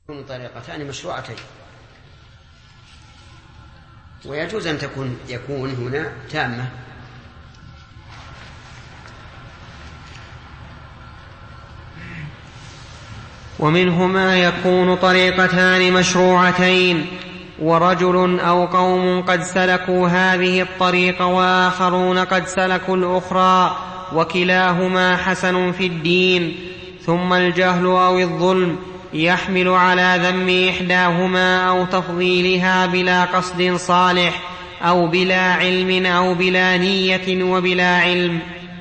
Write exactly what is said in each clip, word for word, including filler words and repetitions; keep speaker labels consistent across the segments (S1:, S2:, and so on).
S1: يكون طريقتان مشروعتين، ويجوز أن تكون يكون هنا تامة.
S2: ومنهما يكون طريقتان مشروعتين، ورجل أو قوم قد سلكوا هذه الطريق وآخرون قد سلكوا الأخرى، وكلاهما حسن في الدين. ثم الجهل أو الظلم يحمل على ذم إحداهما أو تفضيلها بلا قصد صالح، أو بلا علم، أو بلا نية وبلا علم.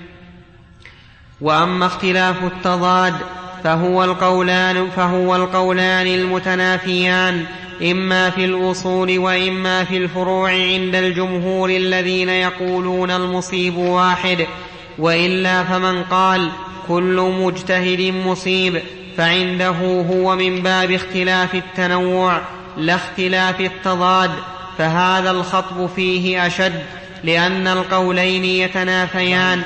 S2: وأما اختلاف التضاد فهو القولان, فهو القولان المتنافيان، إما في الأصول وإما في الفروع عند الجمهور الذين يقولون المصيب واحد. وإلا فمن قال كل مجتهد مصيب فعنده هو من باب اختلاف التنوع لا اختلاف التضاد، فهذا الخطب فيه أشد، لأن القولين يتنافيان.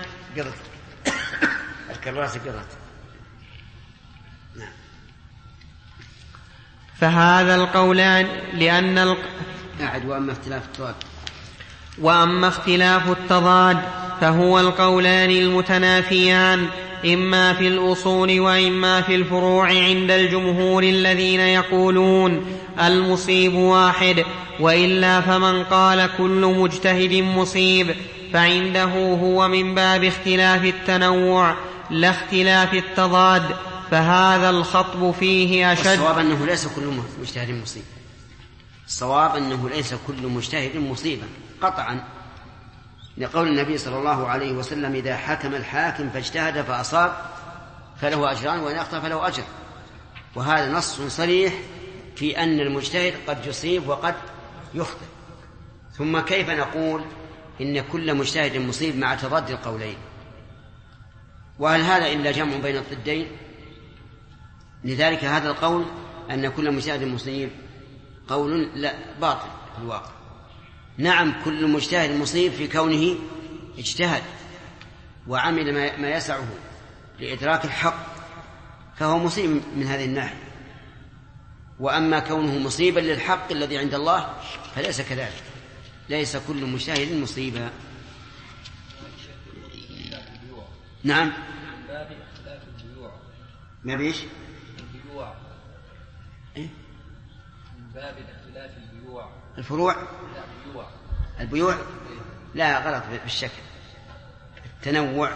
S2: فهذا القولان لأن ال...
S1: وأما اختلاف التضاد
S2: وأما اختلاف التضاد فهو القولان المتنافيان، إما في الأصول وإما في الفروع عند الجمهور الذين يقولون المصيب واحد. وإلا فمن قال كل مجتهد مصيب فعنده هو من باب اختلاف التنوع لا اختلاف التضاد، فهذا الخطب فيه أشد.
S1: الصواب أنه ليس كل مجتهد مصيب، الصواب أنه ليس كل مجتهد مصيبا قطعا، لقول النبي صلى الله عليه وسلم: إذا حكم الحاكم فاجتهد فأصاب فله أجران، وإن أخطأ فله أجر. وهذا نص صريح في أن المجتهد قد يصيب وقد يخطئ. ثم كيف نقول إن كل مجتهد مصيب مع تضاد القولين؟ وهل هذا إلا جمع بين الضدين؟ لذلك هذا القول أن كل مجتهد مصيب قول لا باطل في الواقع. نعم، كل مجتهد مصيب في كونه اجتهد وعمل ما يسعه لإدراك الحق، فهو مصيب من هذه الناحية. وأما كونه مصيبا للحق الذي عند الله فليس كذلك، ليس كل مجتهد مصيبا. نعم، ما بيش
S3: البيوع
S1: إيه؟
S3: من باب اختلاف البيوع
S1: الفروع
S3: البيوع
S1: البيوع لا، غلط بالشكل التنوع،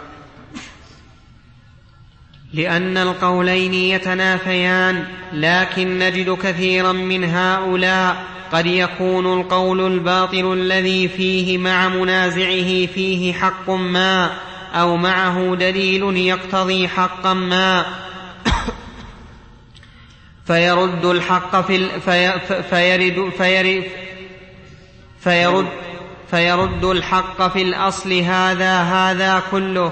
S2: لأن القولين يتنافيان. لكن نجد كثيرا من هؤلاء قد يكون القول الباطل الذي فيه مع منازعه فيه حق ما، أو معه دليل يقتضي حقا ما، فيرد الحق في ال... في... فيرد... فيرد... فيرد... فيرد الحق في الأصل هذا هذا كله.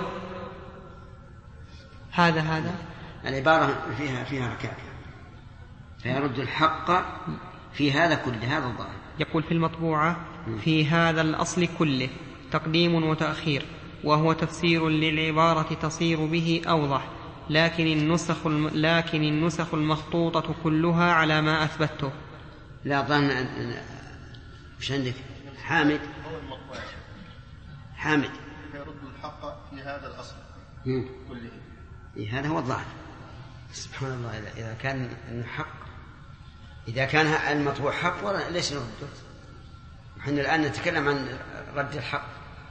S2: هذا هذا
S1: العبارة فيها فيها ركاكة. فيرد الحق في هذا كله، هذا الظاهر.
S2: يقول في المطبوعة في هذا الأصل كله تقديم وتأخير، وهو تفسير للعبارة تصير به أوضح، لكن النسخ الم... لكن النسخ المخطوطة كلها على ما أثبته.
S1: لا ظن وش عندك حامد حامد
S3: يرد الحق في هذا الأصل كله.
S1: إيه، هذا هو الظاهر. سبحان الله، إذا كان الحق إذا كان المطبوع حق ليش نرده؟ نحن الآن نتكلم عن رد الحق.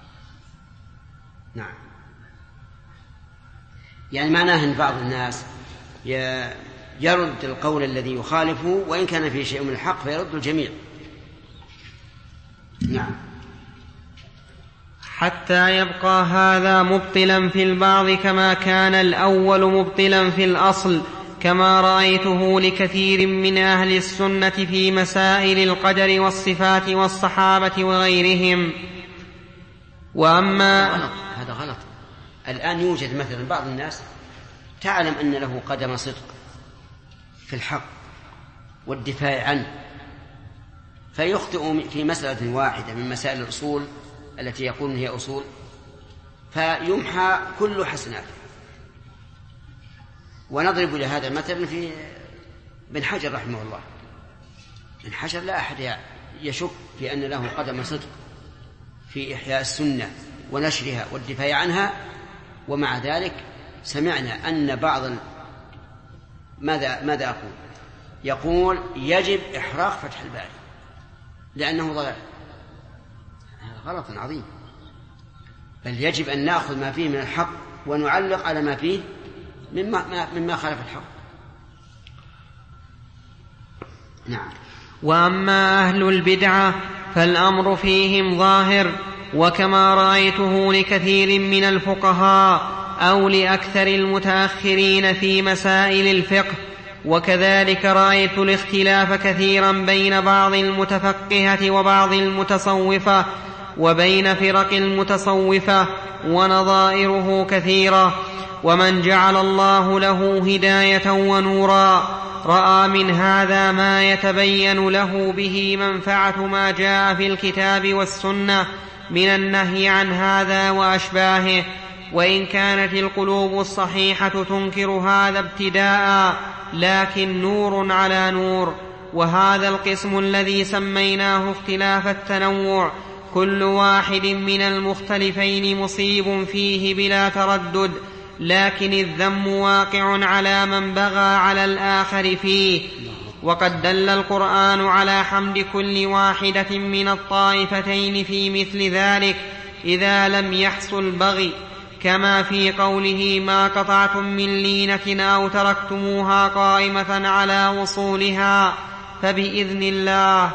S1: نعم، يعني معناه أن بعض الناس يرد القول الذي يخالفه وإن كان فيه شيء من الحق فيرد الجميع. نعم،
S2: حتى يبقى هذا مبطلا في البعض كما كان الأول مبطلا في الأصل، كما رأيته لكثير من أهل السنة في مسائل القدر والصفات والصحابة وغيرهم. وأما
S1: غلط. هذا غلط. الآن يوجد مثلا بعض الناس تعلم أن له قدم صدق في الحق والدفاع عنه، فيخطئ في مسألة واحدة من مسائل الأصول التي يقول هي أصول، فيمحى كل حسناته. ونضرب لهذا المثل في بن حجر رحمه الله. بن حجر لا أحد يشك في أن له قدم صدق في إحياء السنة ونشرها والدفاع عنها، ومع ذلك سمعنا أن بعض ال... ماذا ماذا أقول؟ يقول يجب إحراق فتح الباري لأنه ضلال. هذا غلط عظيم، بل يجب أن نأخذ ما فيه من الحق ونعلق على ما فيه مما, مما خالف الحق. نعم.
S2: وأما أهل البدعة فالأمر فيهم ظاهر، وكما رأيته لكثير من الفقهاء أو لأكثر المتأخرين في مسائل الفقه، وكذلك رأيت الاختلاف كثيرا بين بعض المتفقهة وبعض المتصوفة وبين فرق المتصوفة، ونظائره كثيرة. ومن جعل الله له هداية ونورا رأى من هذا ما يتبين له به منفعة ما جاء في الكتاب والسنة من النهي عن هذا وأشباهه، وإن كانت القلوب الصحيحة تنكر هذا ابتداء، لكن نور على نور. وهذا القسم الذي سميناه اختلاف التنوع كل واحد من المختلفين مصيب فيه بلا تردد، لكن الذم واقع على من بغى على الآخر فيه. وقد دل القرآن على حمد كل واحدة من الطائفتين في مثل ذلك إذا لم يحصل بغي، كما في قوله ما قطعتم من لينة أو تركتموها قائمة على وصولها فبإذن الله.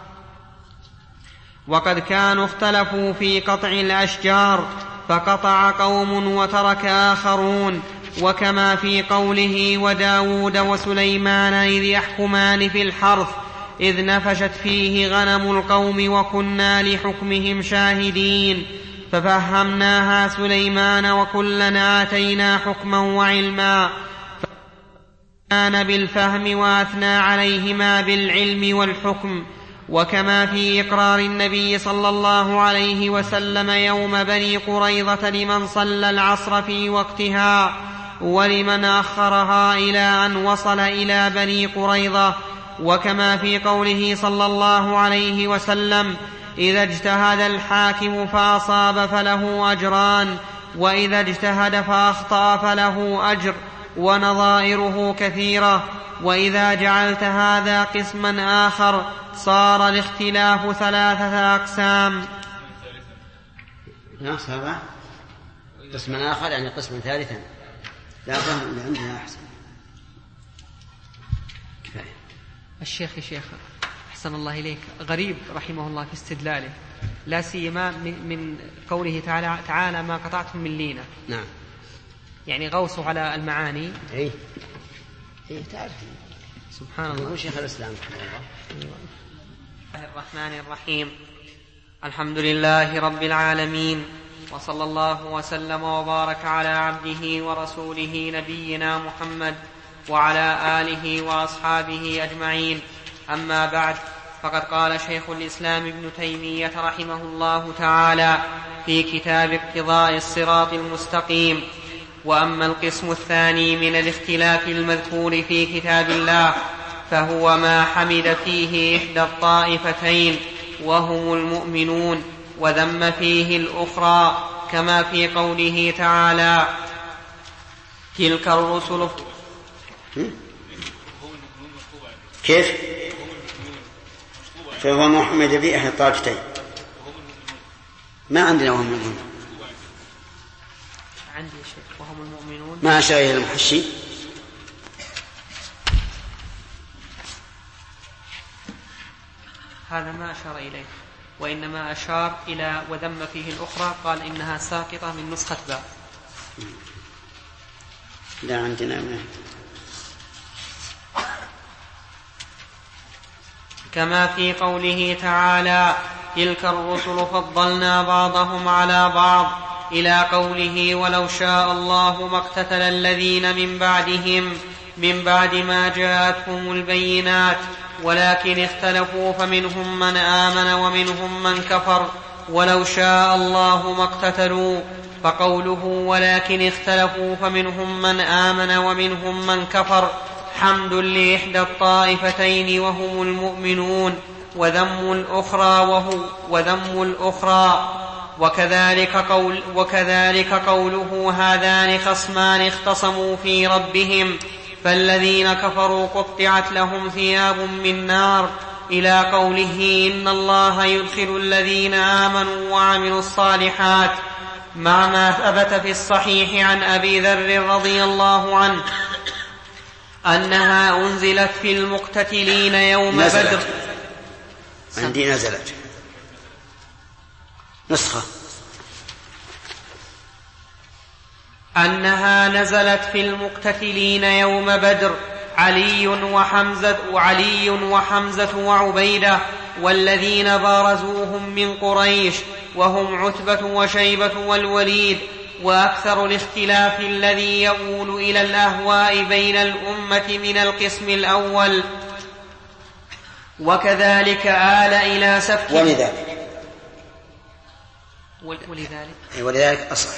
S2: وقد كانوا اختلفوا في قطع الأشجار فقطع قوم وترك آخرون، وكما في قوله وداود وسليمان إذ يحكمان في الحرث إذ نفشت فيه غنم القوم وكنا لحكمهم شاهدين ففهمناها سليمان وكلنا آتينا حكما وعلما، فكان بالفهم وأثنى عليهما بالعلم والحكم. وكما في إقرار النبي صلى الله عليه وسلم يوم بني قريظة لمن صلى العصر في وقتها ولمن أخرها إلى أن وصل إلى بني قريظة. وكما في قوله صلى الله عليه وسلم إذا اجتهد الحاكم فأصاب فله أجران وإذا اجتهد فأخطأ فله أجر، ونظائره كثيرة. وإذا جعلت هذا قسما آخر صار الاختلاف ثلاثة أقسام.
S1: ناقص هذا قسما آخر يعني قسما ثالثا. لا فهم اللي عندنا أحسن. كفاية.
S4: الشيخ يا شيخ أحسن الله إليك غريب رحمه الله في استدلاله، لا سيما من قوله تعالى, تعالى ما قطعتم من لينة.
S1: نعم.
S4: يعني غوصوا على المعاني.
S1: إيه إيه تعرف
S4: سبحان الله.
S1: شيخ الإسلام
S4: الله الرحمن الرحيم. الحمد لله رب العالمين، وصلى الله وسلم وبارك على عبده ورسوله نبينا محمد وعلى آله وأصحابه أجمعين. أما بعد، فقد قال شيخ الإسلام ابن تيمية رحمه الله تعالى في كتاب اقتضاء الصراط المستقيم: وأما القسم الثاني من الاختلاف المذكور في كتاب الله فهو ما حمد فيه إحدى الطائفتين وهم المؤمنون وذم فيه الأخرى، كما في قوله تعالى تلك الرسل.
S1: كيف؟ فهو محمد في إحدى الطائفتين. ما عندنا وهم المؤمنون.
S4: عندي شيء وهم المؤمنون
S1: ما أشار إلى المحشي.
S4: هذا ما أشار إليه، وإنما أشار إلى وذم فيه الأخرى، قال إنها ساقطة من نسخة باء.
S1: لا عندنا ما.
S4: كما في قوله تعالى تلك الرسل فضلنا بعضهم على بعض إلى قوله ولو شاء الله ما اقتتل الذين من بعدهم من بعد ما جاءتهم البينات ولكن اختلفوا فمنهم من آمن ومنهم من كفر ولو شاء الله ما اقتتلوا. فقوله ولكن اختلفوا فمنهم من آمن ومنهم من كفر حمد لإحدى الطائفتين وهم المؤمنون وذم الأخرى وهو وذم الأخرى وكذلك, قول وكذلك قوله هذان خصمان اختصموا في ربهم فالذين كفروا قطعت لهم ثياب من نار إلى قوله إن الله يدخل الذين آمنوا وعملوا الصالحات مع ما ثبت في الصحيح عن أبي ذر رضي الله عنه أنها أنزلت في المقتتلين يوم
S1: نزلت.
S4: بدر.
S1: عندي نزلت نسخة
S4: أنها نزلت في المقتتلين يوم بدر علي وحمزة, وعلي وحمزة وعبيدة والذين بارزوهم من قريش وهم عتبة وشيبة والوليد وأكثر الاختلاف الذي يؤول إلى الأهواء بين الأمة من القسم الأول. وكذلك آل إلى سفك
S1: ولذلك
S4: ولذلك
S1: ولذلك أصح.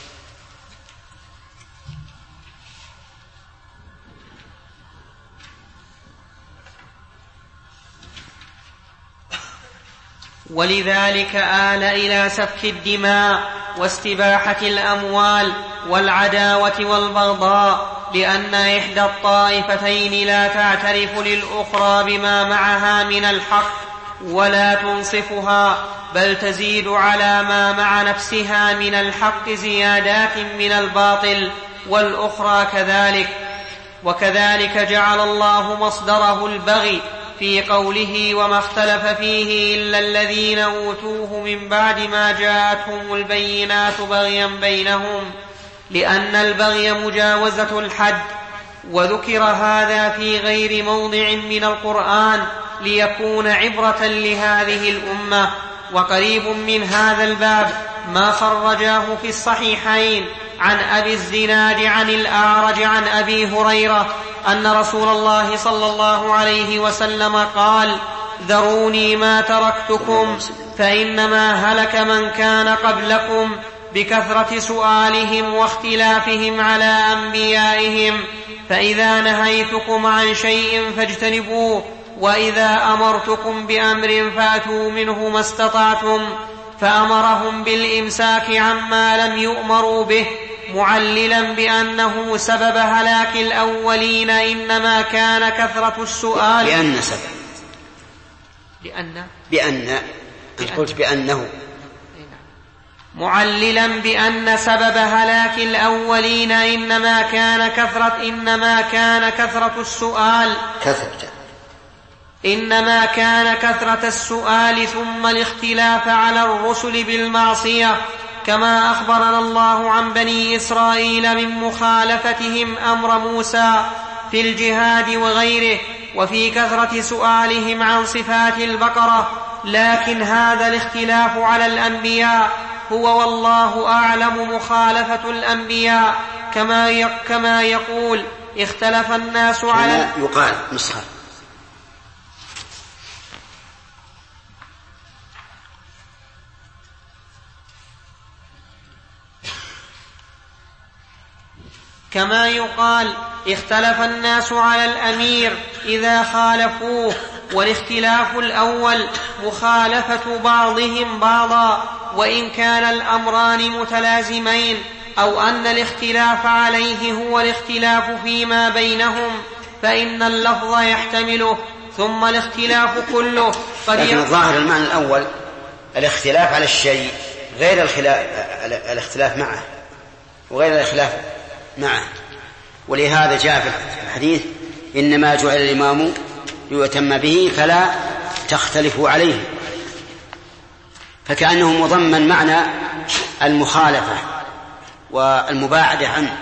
S4: ولذلك آل إلى سفك الدماء واستباحة الأموال والعداوة والبغضاء لأن إحدى الطائفتين لا تعترف للأخرى بما معها من الحق ولا تنصفها بل تزيد على ما مع نفسها من الحق زيادات من الباطل والأخرى كذلك. وكذلك جعل الله مصدره البغي في قوله وما اختلف فيه إلا الذين أوتوه من بعد ما جاءتهم البينات بغيا بينهم لأن البغي مجاوزة الحد. وذكر هذا في غير موضع من القرآن ليكون عبرة لهذه الأمة. وقريب من هذا الباب ما خرجاه في الصحيحين عن أبي الزناد عن الأعرج عن أبي هريرة أن رسول الله صلى الله عليه وسلم قال ذروني ما تركتكم فإنما هلك من كان قبلكم بكثرة سؤالهم واختلافهم على أنبيائهم فإذا نهيتكم عن شيء فاجتنبوه وإذا أمرتكم بأمر فأتوا منه ما استطعتم. فأمرهم بالإمساك عما لم يؤمروا به معللا بأنه سبب هلاك الأولين إنما كان كثرة السؤال
S1: بأن سبب
S4: بأن
S1: بأن أنت قلت بأنه
S4: معللا بأن سبب هلاك الأولين إنما كان كثرة إنما كان كثرة السؤال
S1: كثرة
S4: إنما كان كثرة السؤال ثم الاختلاف على الرسل بالمعصية كما أخبرنا الله عن بني إسرائيل من مخالفتهم أمر موسى في الجهاد وغيره وفي كثرة سؤالهم عن صفات البقرة. لكن هذا الاختلاف على الأنبياء هو والله أعلم مخالفة الأنبياء كما كما يقول اختلف الناس على
S1: يقال نسخة
S4: كما يقال اختلف الناس على الأمير إذا خالفوه والاختلاف الأول مخالفة بعضهم بعضا وإن كان الأمران متلازمين أو أن الاختلاف عليه هو الاختلاف فيما بينهم فإن اللفظ يحتمله ثم الاختلاف كله قد
S1: لكن الظاهر المعنى الأول الاختلاف على الشيء غير الخلاف الاختلاف معه وغير الاختلاف معه. ولهذا جاء في الحديث إنما جعل الإمام ليؤتم به فلا تختلفوا عليه فكأنه مضمن معنى المخالفة والمباعدة عنه.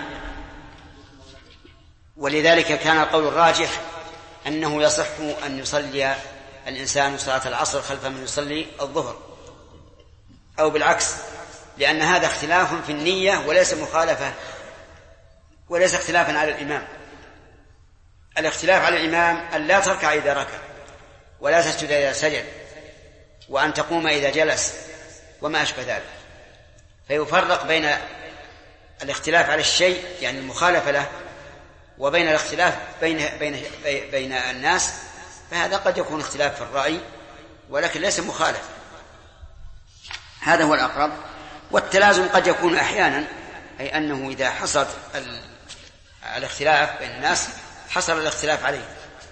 S1: ولذلك كان القول الراجح أنه يصح أن يصلي الإنسان صلاة العصر خلف من يصلي الظهر أو بالعكس لأن هذا اختلاف في النية وليس مخالفة وليس اختلافا على الإمام. الاختلاف على الإمام أن لا تركع إذا ركع ولا تسجد إذا سجد وأن تقوم إذا جلس وما أشبه ذلك. فيفرق بين الاختلاف على الشيء يعني المخالفة له وبين الاختلاف بين, بين, بين الناس، فهذا قد يكون اختلاف في الرأي ولكن ليس مخالف. هذا هو الأقرب. والتلازم قد يكون أحيانا، أي أنه إذا حصل الاختلاف بين الناس حصل الاختلاف عليه.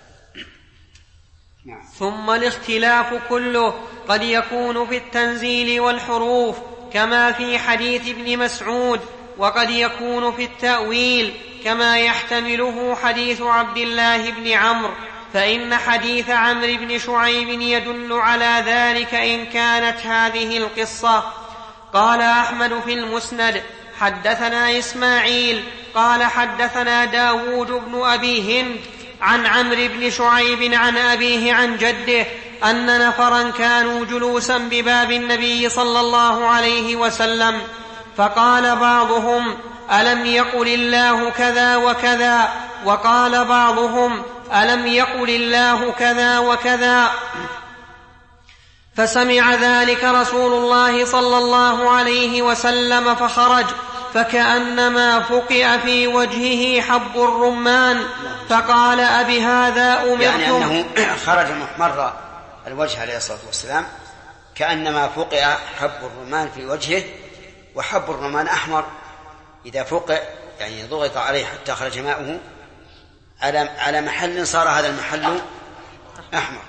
S4: ثم الاختلاف كله قد يكون في التنزيل والحروف كما في حديث ابن مسعود، وقد يكون في التأويل كما يحتمله حديث عبد الله بن عمرو، فإن حديث عمرو بن شعيب يدل على ذلك إن كانت هذه القصة. قال أحمد في المسند: حدثنا إسماعيل قال حدثنا داود بن أبي هند عن عمرو بن شعيب عن أبيه عن جده أن نفرا كانوا جلوسا بباب النبي صلى الله عليه وسلم، فقال بعضهم: ألم يقل الله كذا وكذا؟ وقال بعضهم: ألم يقل الله كذا وكذا؟ فسمع ذلك رسول الله صلى الله عليه وسلم فخرج، فكأنما فقئ في وجهه حب الرمان، فقال: أبهذا أمرتم؟
S1: يعني أنه خرج محمر الوجه عليه الصلاة والسلام كأنما فقئ حب الرمان في وجهه، وحب الرمان أحمر، إذا فقئ يعني ضغط عليه حتى خرج ماؤه على على محل صار هذا المحل أحمر.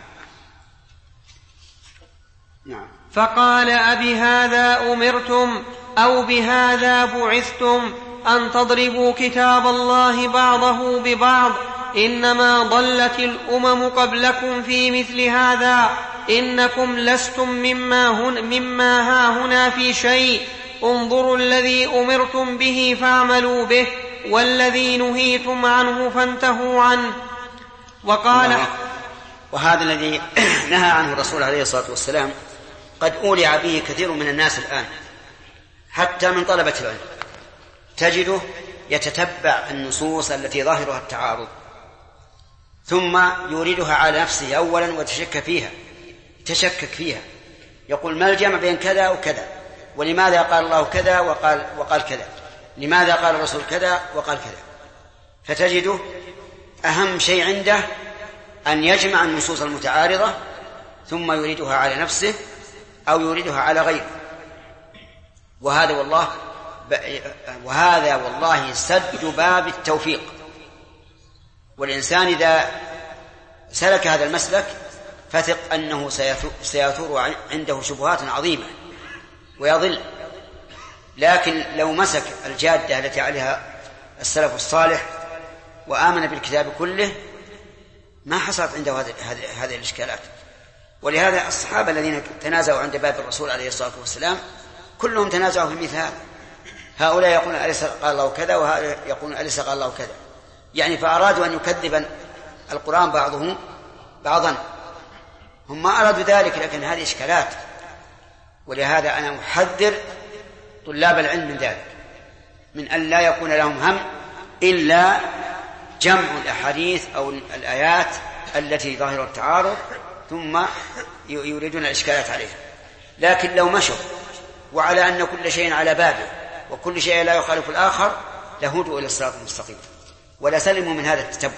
S1: نعم.
S4: فقال: أبهذا أمرتم أو بهذا بعثتم أن تضربوا كتاب الله بعضه ببعض؟ إنما ضلت الأمم قبلكم في مثل هذا، إنكم لستم مما, هن مما هاهنا في شيء، انظروا الذي أمرتم به فاعملوا به، والذي نهيتم عنه فانتهوا عنه. وقال:
S1: وهذا الذي نهى عنه الرسول عليه الصلاة والسلام قد أولع به كثير من الناس الآن، حتى من طلبة العلم تجده يتتبع النصوص التي ظاهرها التعارض ثم يريدها على نفسه أولا وتشكك فيها تشكك فيها يقول: ما الجمع بين كذا وكذا؟ ولماذا قال الله كذا وقال, وقال كذا؟ لماذا قال الرسول كذا وقال كذا؟ فتجده أهم شيء عنده أن يجمع النصوص المتعارضة ثم يريدها على نفسه أو يريدها على غيره. وهذا والله وهذا والله سد باب التوفيق. والإنسان إذا سلك هذا المسلك فثق أنه سيثور عنده شبهات عظيمة ويضل. لكن لو مسك الجادة التي عليها السلف الصالح وآمن بالكتاب كله ما حصلت عنده هذه الإشكالات. ولهذا الصحابة الذين تنازعوا عند باب الرسول عليه الصلاة والسلام كلهم تنازعوا في مثال. هؤلاء يقولون أليس قال الله كذا، وهؤلاء يقولون أليس قال الله كذا، يعني فأرادوا أن يكذب القرآن بعضهم بعضا. هم ما أرادوا ذلك، لكن هذه إشكالات. ولهذا أنا أحذر طلاب العلم من ذلك، من أن لا يكون لهم هم إلا جمع الأحاديث أو الآيات التي ظاهر التعارض ثم يريدون الإشكالات عليها. لكن لو مشوا وعلى أن كل شيء على بابه وكل شيء لا يخالف الآخر لهدوا إلى الصراط المستقيم ولا سلموا من هذا التتبع.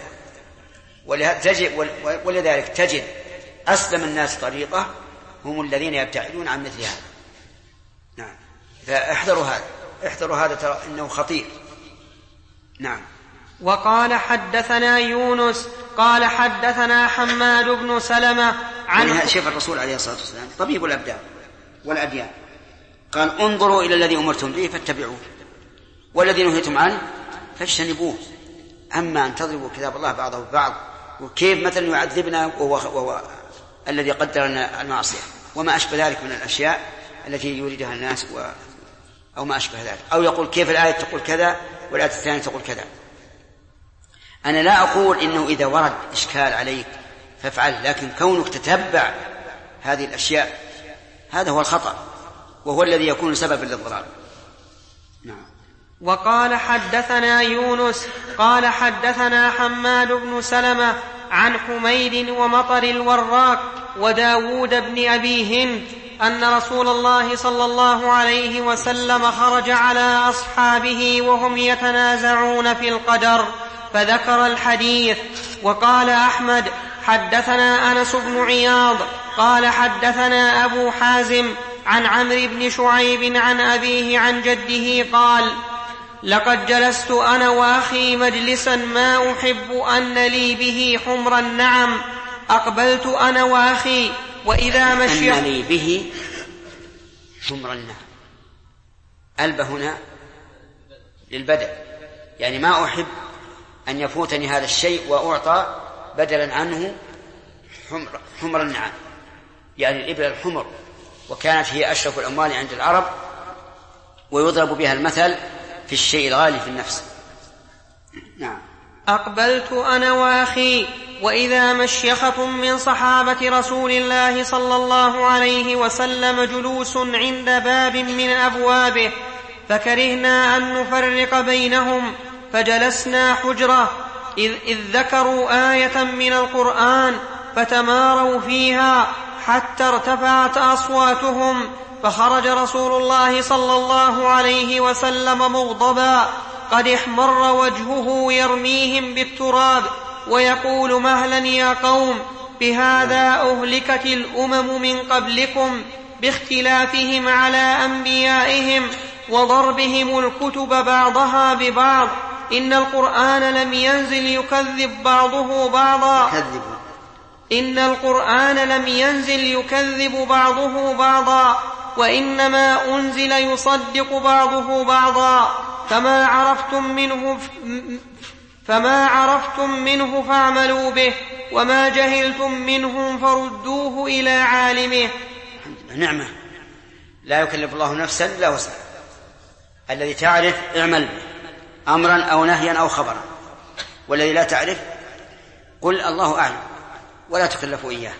S1: ولذلك تجد أسلم الناس طريقة هم الذين يبتعدون عن مثل هذا. نعم. فاحذروا هذا احذروا هذا ترى إنه خطير. نعم.
S4: وقال: حدثنا يونس قال حدثنا حماد بن سلمة عن
S1: يعني شيخ الرسول عليه الصلاة والسلام طبيب الأبدان والأديان قال: انظروا إلى الذي أمرتم به فاتبعوه والذي نهيتم عنه فاجتنبوه. أما أن تضربوا كتاب الله بعضه ببعض، وكيف مثلا يعذبنا وهو, وهو الذي قدر لنا المعصية وما أشبه ذلك من الأشياء التي يريدها الناس و... أو ما أشبه ذلك، أو يقول كيف الآية تقول كذا والآية الثانية تقول كذا. أنا لا أقول إنه إذا ورد إشكال عليك فافعل، لكن كونك تتبع هذه الأشياء هذا هو الخطأ وهو الذي يكون سببا للضلال. نعم.
S4: وقال: حدثنا يونس قال حدثنا حماد بن سلمة عن حميد ومطر الوراق وداود بن أبي هند أن رسول الله صلى الله عليه وسلم خرج على أصحابه وهم يتنازعون في القدر، فذكر الحديث. وقال أحمد حدثنا أنس بن عياض قال حدثنا أبو حازم عن عمرو بن شعيب عن أبيه عن جده قال لقد جلست أنا وأخي مجلسا ما أحب أن لي به حمر النعم أقبلت أنا وأخي وإذا مشي
S1: أن لي به حمر النعم. ألب هنا للبدل، يعني ما أحب أن يفوتني هذا الشيء وأعطى بدلا عنه حمر, حمر النعم، يعني الإبل الحمر، وكانت هي أشرف الأموال عند العرب ويضرب بها المثل في الشيء الغالي في النفس. نعم.
S4: أقبلت أنا وأخي وإذا مشيخة من صحابة رسول الله صلى الله عليه وسلم جلوس عند باب من أبوابه، فكرهنا أن نفرق بينهم فجلسنا حجرة، إذ, إذ ذكروا آية من القرآن فتماروا فيها حتى ارتفعت أصواتهم، فخرج رسول الله صلى الله عليه وسلم مغضبا قد احمر وجهه يرميهم بالتراب ويقول مهلا يا قوم، بهذا أهلكت الأمم من قبلكم باختلافهم على أنبيائهم وضربهم الكتب بعضها ببعض، إن القرآن لم ينزل يكذب بعضه بعضا إن القرآن لم ينزل يكذب بعضه بعضا وإنما أنزل يصدق بعضه بعضا، فما عرفتم منه فما عرفتم منه فاعملوا به وما جهلتم منه فردوه إلى عالمه.
S1: نعمة لا يكلف الله نفسا إلا وسعها، الذي تعرف اعمل به أمرا أو نهيا أو خبرا، والذي لا تعرف قل الله أعلم ولا تكلفوا إياه.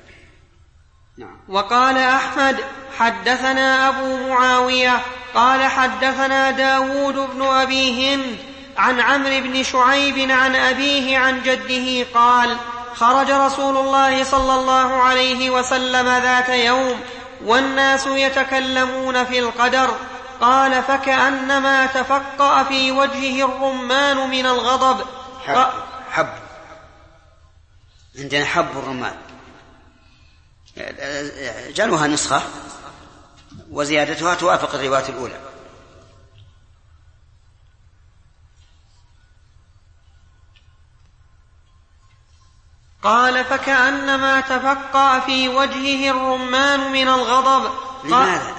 S1: نعم.
S4: وقال أحمد حدثنا أبو معاوية قال حدثنا داود بن أبي هند عن عمرو بن شعيب عن أبيه عن جده قال خرج رسول الله صلى الله عليه وسلم ذات يوم والناس يتكلمون في القدر، قال فكأنما تفقأ في وجهه الرمان من الغضب.
S1: حب, حب. عندنا حب الرمان، جعلوها نسخة وزيادتها توافق الرواية الأولى.
S4: قال فكأنما تفقأ في وجهه الرمان من الغضب.
S1: لماذا؟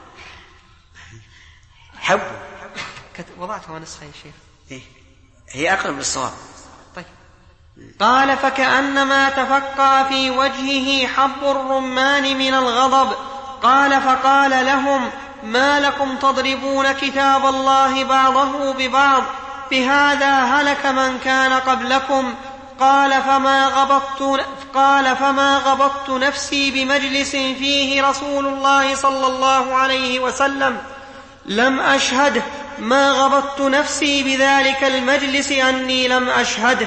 S1: حب
S4: وضعتها نسخة يا شيخ.
S1: إيه؟ هي أقرب للصواب.
S4: طيب. قال فكأنما تفقأ في وجهه حب الرمان من الغضب. قال فقال لهم ما لكم تضربون كتاب الله بعضه ببعض، بهذا هلك من كان قبلكم. قال فما غبطت, قال فما غبطت نفسي بمجلس فيه رسول الله صلى الله عليه وسلم لم أشهده، ما غبطت نفسي بذلك المجلس أني لم أشهده.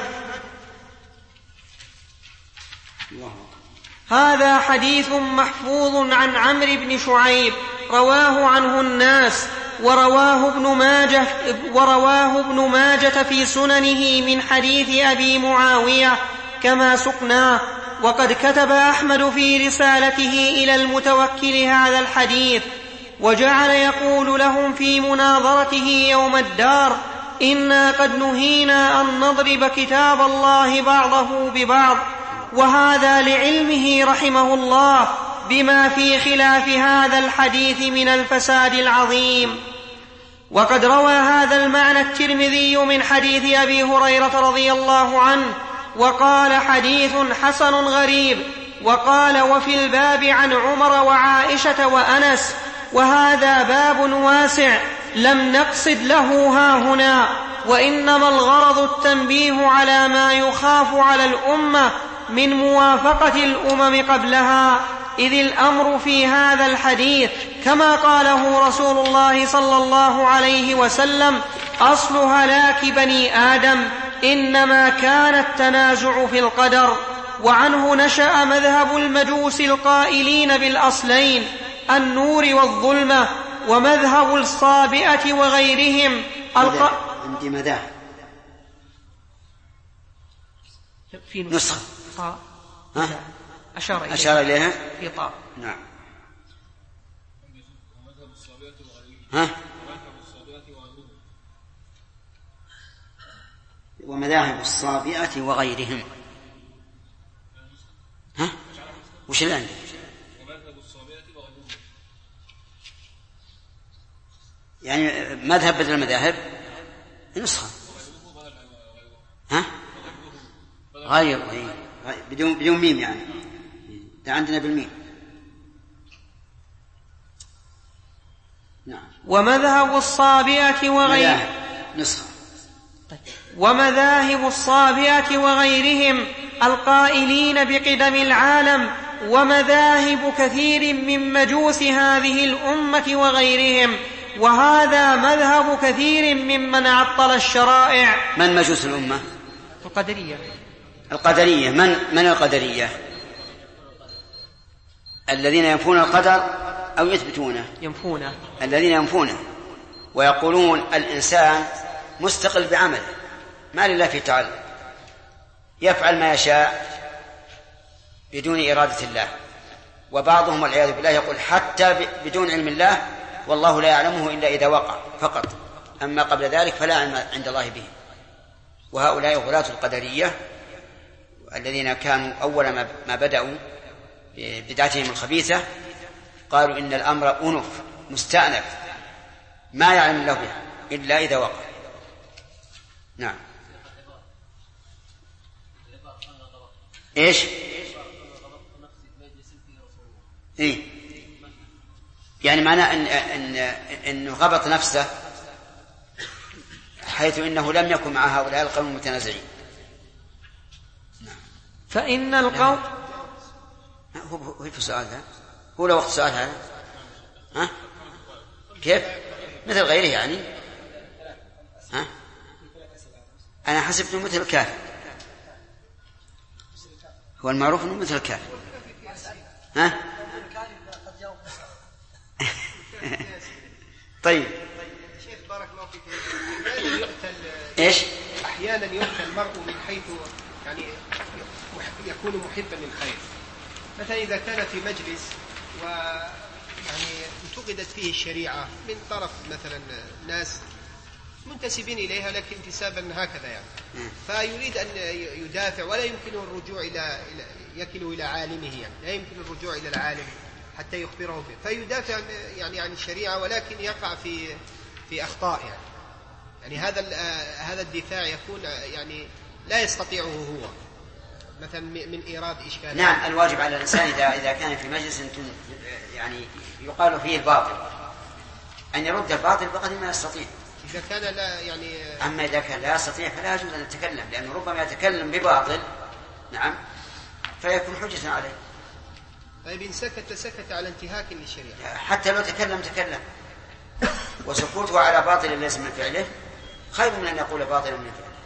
S4: هذا حديث محفوظ عن عمرو بن شعيب رواه عنه الناس، ورواه ابن ماجه, ورواه ابن ماجة في سننه من حديث أبي معاوية كما سقناه. وقد كتب أحمد في رسالته إلى المتوكل هذا الحديث، وجعل يقول لهم في مناظرته يوم الدار إنا قد نهينا أن نضرب كتاب الله بعضه ببعض، وهذا لعلمه رحمه الله بما في خلاف هذا الحديث من الفساد العظيم. وقد روى هذا المعنى الترمذي من حديث أبي هريرة رضي الله عنه وقال حديث حسن غريب. وقال وفي الباب عن عمر وعائشة وأنس، وهذا باب واسع لم نقصد له هاهنا، وإنما الغرض التنبيه على ما يخاف على الأمة من موافقة الأمم قبلها، إذ الأمر في هذا الحديث كما قاله رسول الله صلى الله عليه وسلم أصل هلاك بني آدم إنما كان التنازع في القدر. وعنه نشأ مذهب المجوس القائلين بالأصلين النور والظلمة، ومذهب الصابئة وغيرهم.
S1: الق... عندي مداح
S4: في
S1: نسخة
S4: طاء
S1: أشار إليها, أشار إليها
S4: في طاء.
S1: نعم. ها؟ ومذاهب الصابئة وغيرهم. ها؟ وش اللي عندك؟ يعني مذهب بدل المذاهب نسخة. ها؟ غير بدون بدون ميم يعني. ده عندنا بالميم. نعم.
S4: ومذهب الصابئة وغيرهم
S1: نسخة.
S4: ومذاهب الصابئة وغيرهم القائلين بقدم العالم، ومذاهب كثير من مجوس هذه الأمة وغيرهم، وهذا مذهب كثير ممن عطل الشرائع.
S1: من مجوس الأمة؟
S4: القدرية.
S1: القدرية. من من القدرية؟ الذين ينفون القدر أو يثبتونه؟
S4: ينفونه.
S1: الذين ينفونه ويقولون الإنسان مستقل بعمله، ما لله في تعالى، يفعل ما يشاء بدون إرادة الله. وبعضهم والعياذ بالله يقول حتى بدون علم الله، والله لا يعلمه إلا إذا وقع فقط، أما قبل ذلك فلا علم عند الله به. وهؤلاء غلاة القدرية الذين كانوا أول ما بدأوا بدعتهم الخبيثة قالوا إن الأمر أنف مستأنف ما يعلم الله به إلا إذا وقع. نعم. إيش؟ إيه؟ يعني معناه أن أن أنه غبط نفسه حيث إنه لم يكن مع هؤلاء القوم المتنازعين.
S4: فإن القوم
S1: هو هو في السؤال هذا هو لو وقت السؤال هذا ها كيف مثل غيره يعني ها أنا حسبته مثل الكافر، هو المعروف أنه مثل الكافر. ها طيب
S5: شيخ بارك الله فيك، أحيانا يقتل
S1: إيش؟
S5: أحيانا يقتل المرء من حيث يعني يكون محبا للخير. مثلا إذا كان في مجلس ويعني انتقدت فيه الشريعة من طرف مثلا ناس منتسبين إليها لكن انتسابا هكذا يعني، فيريد أن يدافع ولا يمكنه الرجوع إلى يكله إلى عالمه، يعني لا يمكن الرجوع إلى العالم حتى يخبره به، فيدافع يعني عن الشريعة ولكن يقع في في أخطاء يعني. يعني هذا هذا الدفاع يكون يعني لا يستطيعه هو مثلا من إيراد إشكال.
S1: نعم. الواجب على الإنسان إذا إذا كان في مجلس يعني يقال فيه الباطل أن يرد الباطل بقدر ما يستطيع.
S5: إذا كان لا يعني
S1: أما إذا كان لا يستطيع فلا يجوز أن يتكلم، لأنه ربما يتكلم بباطل نعم فيكون حجة عليه.
S5: طيب إن سكت سكت على انتهاك للشريعة،
S1: حتى لو تكلم تكلم، وسكوته على باطل ليس من فعله خير من أن يقول باطلا من فعله.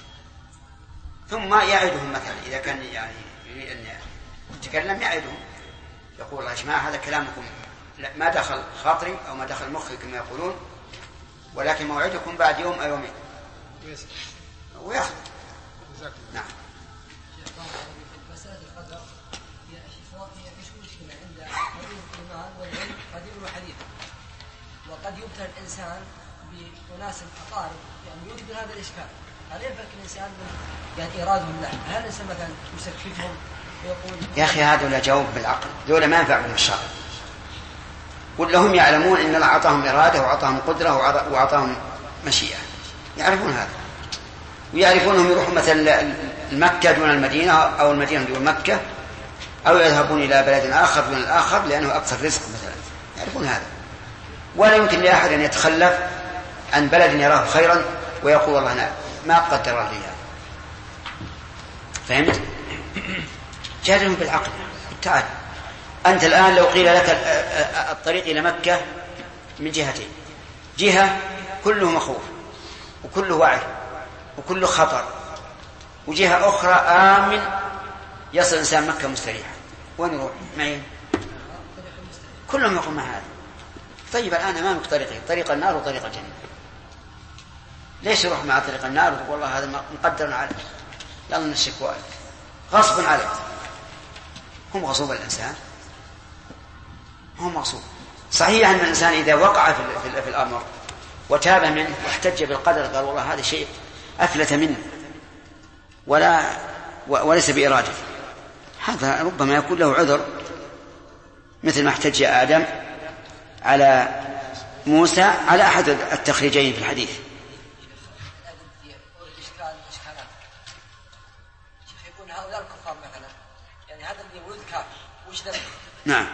S1: ثم يعدهم مثلا إذا كان يعني يريد أن يتكلم يعدهم يقول يا جماعة هذا كلامكم ما دخل خاطري أو ما دخل مخي كما يقولون، ولكن موعدكم بعد يوم أو يومين ويأخذ. نعم.
S6: مسألة القدر هي مشكلة عند قديم الإيمان والعلم قديم وحديث، وقد يبتلى الإنسان بأناس أقارب يعني يوجد هذا الإشكال. هل ينفك الإنسان يعني إرادهم له؟ هل الإنسان مثلا يسكتهم ويقول
S1: يا أخي هذا لا جاوب بالعقل، ذولا ما ينفعهم الشرع. كلهم يعلمون إن الله أعطاهم إرادة وأعطاهم قدرة وأعطاهم مشيئة، يعرفون هذا، ويعرفونهم يروحون مثلا مكة دون المدينة أو المدينة دون مكة، أو يذهبون إلى بلد آخر دون الآخر لأنه أكثر رزق مثلا، يعرفون هذا. ولا يمكن لأحد أن يتخلف عن بلد يراه خيرا ويقول والله أنا ما قدر لي هذا. فهمت؟ جادلهم بالعقل. تعال أنت الآن لو قيل لك الطريق إلى مكة من جهتين، جهة كله مخوف وكله وعي وكله خطر، وجهة أخرى آمن يصل إنسان مكة مستريح، وين يروح معين؟ كلهم يقول ما هذا. طيب الآن أمامك طريقين، طريق النار وطريق الجنة، ليش يروح مع طريق النار وتقول والله هذا مقدر عليه يلا نشك غصب عليه. هم غصوب الإنسان، هم غصوب. صحيح أن الإنسان إذا وقع في الأمر وتاب منه واحتج بالقدر قال والله هذا شيء أفلت منه ولا وليس بإرادته، هذا ربما يكون له عذر، مثل ما احتج آدم على موسى على أحد التخريجين في الحديث. نعم،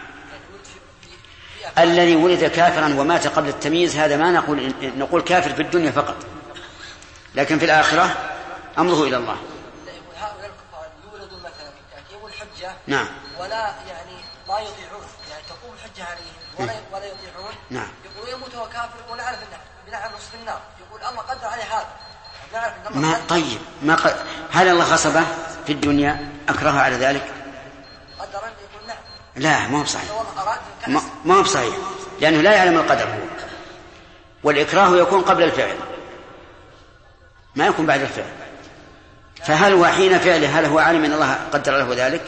S1: الذي ولد كافرا ومات قبل التمييز هذا ما نقول نقول كافر في الدنيا فقط، لكن في الآخرة أمره إلى الله.
S6: هؤلاء الكفار يولدوا مثلا يوم الحجة
S1: نعم
S6: ولا يعني لا يطيعون، يعني تقوم الحجة عليهم ولا ولا يطيعون.
S1: نعم.
S6: يقول يموت هو كافر ونعرف انه بنعرف نصف النار، يقول الله قدر عليه هذا، نعرف ان الله
S1: ما طيب ما ق... هل الله خصبه في الدنيا أكره على ذلك؟
S6: قدر يقول نعم.
S1: لا ما هو صحيح، ما, ما هو صحيح، لأنه لا يعلم القدر هو، والإكراه يكون قبل الفعل ما يكون بعد الفعل. فهل هو حين فعله هل هو عالم أن الله قدر له ذلك؟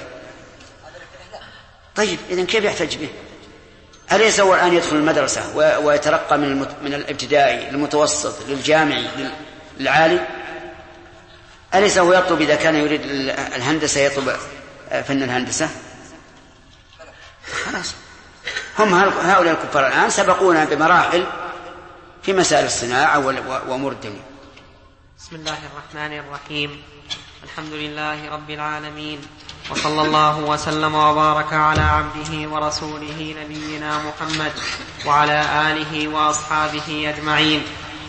S1: طيب إذن كيف يحتج به؟ أليس هو الآن يدخل المدرسة ويترقى من من الابتدائي للمتوسط للجامعي للعالي؟ أليس هو يطلب إذا كان يريد الهندسة يطلب فن الهندسة؟ خلاص. هم هؤلاء الكفار الآن سبقونا بمراحل في مسائل الصناعة وأمور الدنيا.
S4: بسم الله الرحمن الرحيم. الحمد لله رب العالمين، وصلى الله وسلم وبارك على عبده ورسوله نبينا محمد وعلى آله وأصحابه أجمعين.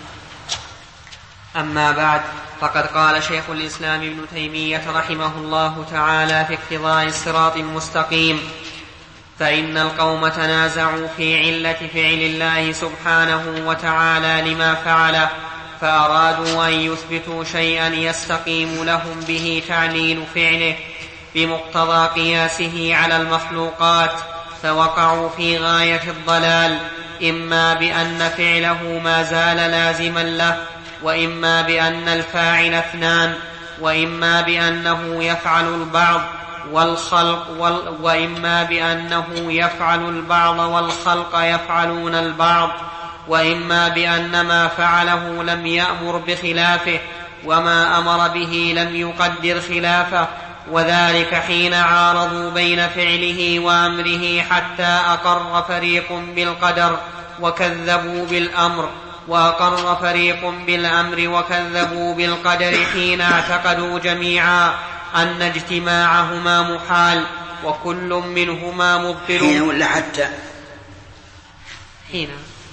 S4: أما بعد، فقد قال شيخ الإسلام ابن تيمية رحمه الله تعالى في اقتضاء الصراط المستقيم: فإن القوم تنازعوا في علة فعل الله سبحانه وتعالى لما فعله، فأرادوا أن يثبتوا شيئا يستقيم لهم به تعليل فعله بمقتضى قياسه على المخلوقات، فوقعوا في غاية الضلال، إما بأن فعله ما زال لازما له، وإما بأن الفاعل اثنان، وإما بأنه يفعل البعض والخلق وال وإما بأنه يفعل البعض والخلق يفعلون البعض، وإما بأن ما فعله لم يأمر بخلافه، وما أمر به لم يقدر خلافه، وذلك حين عارضوا بين فعله وأمره حتى أقر فريق بالقدر وكذبوا بالأمر، وأقر فريق بالأمر وكذبوا بالقدر حين اعتقدوا جميعا أن اجتماعهما محال وكل منهما مبطل.
S1: حين ولا حتى؟
S4: حين.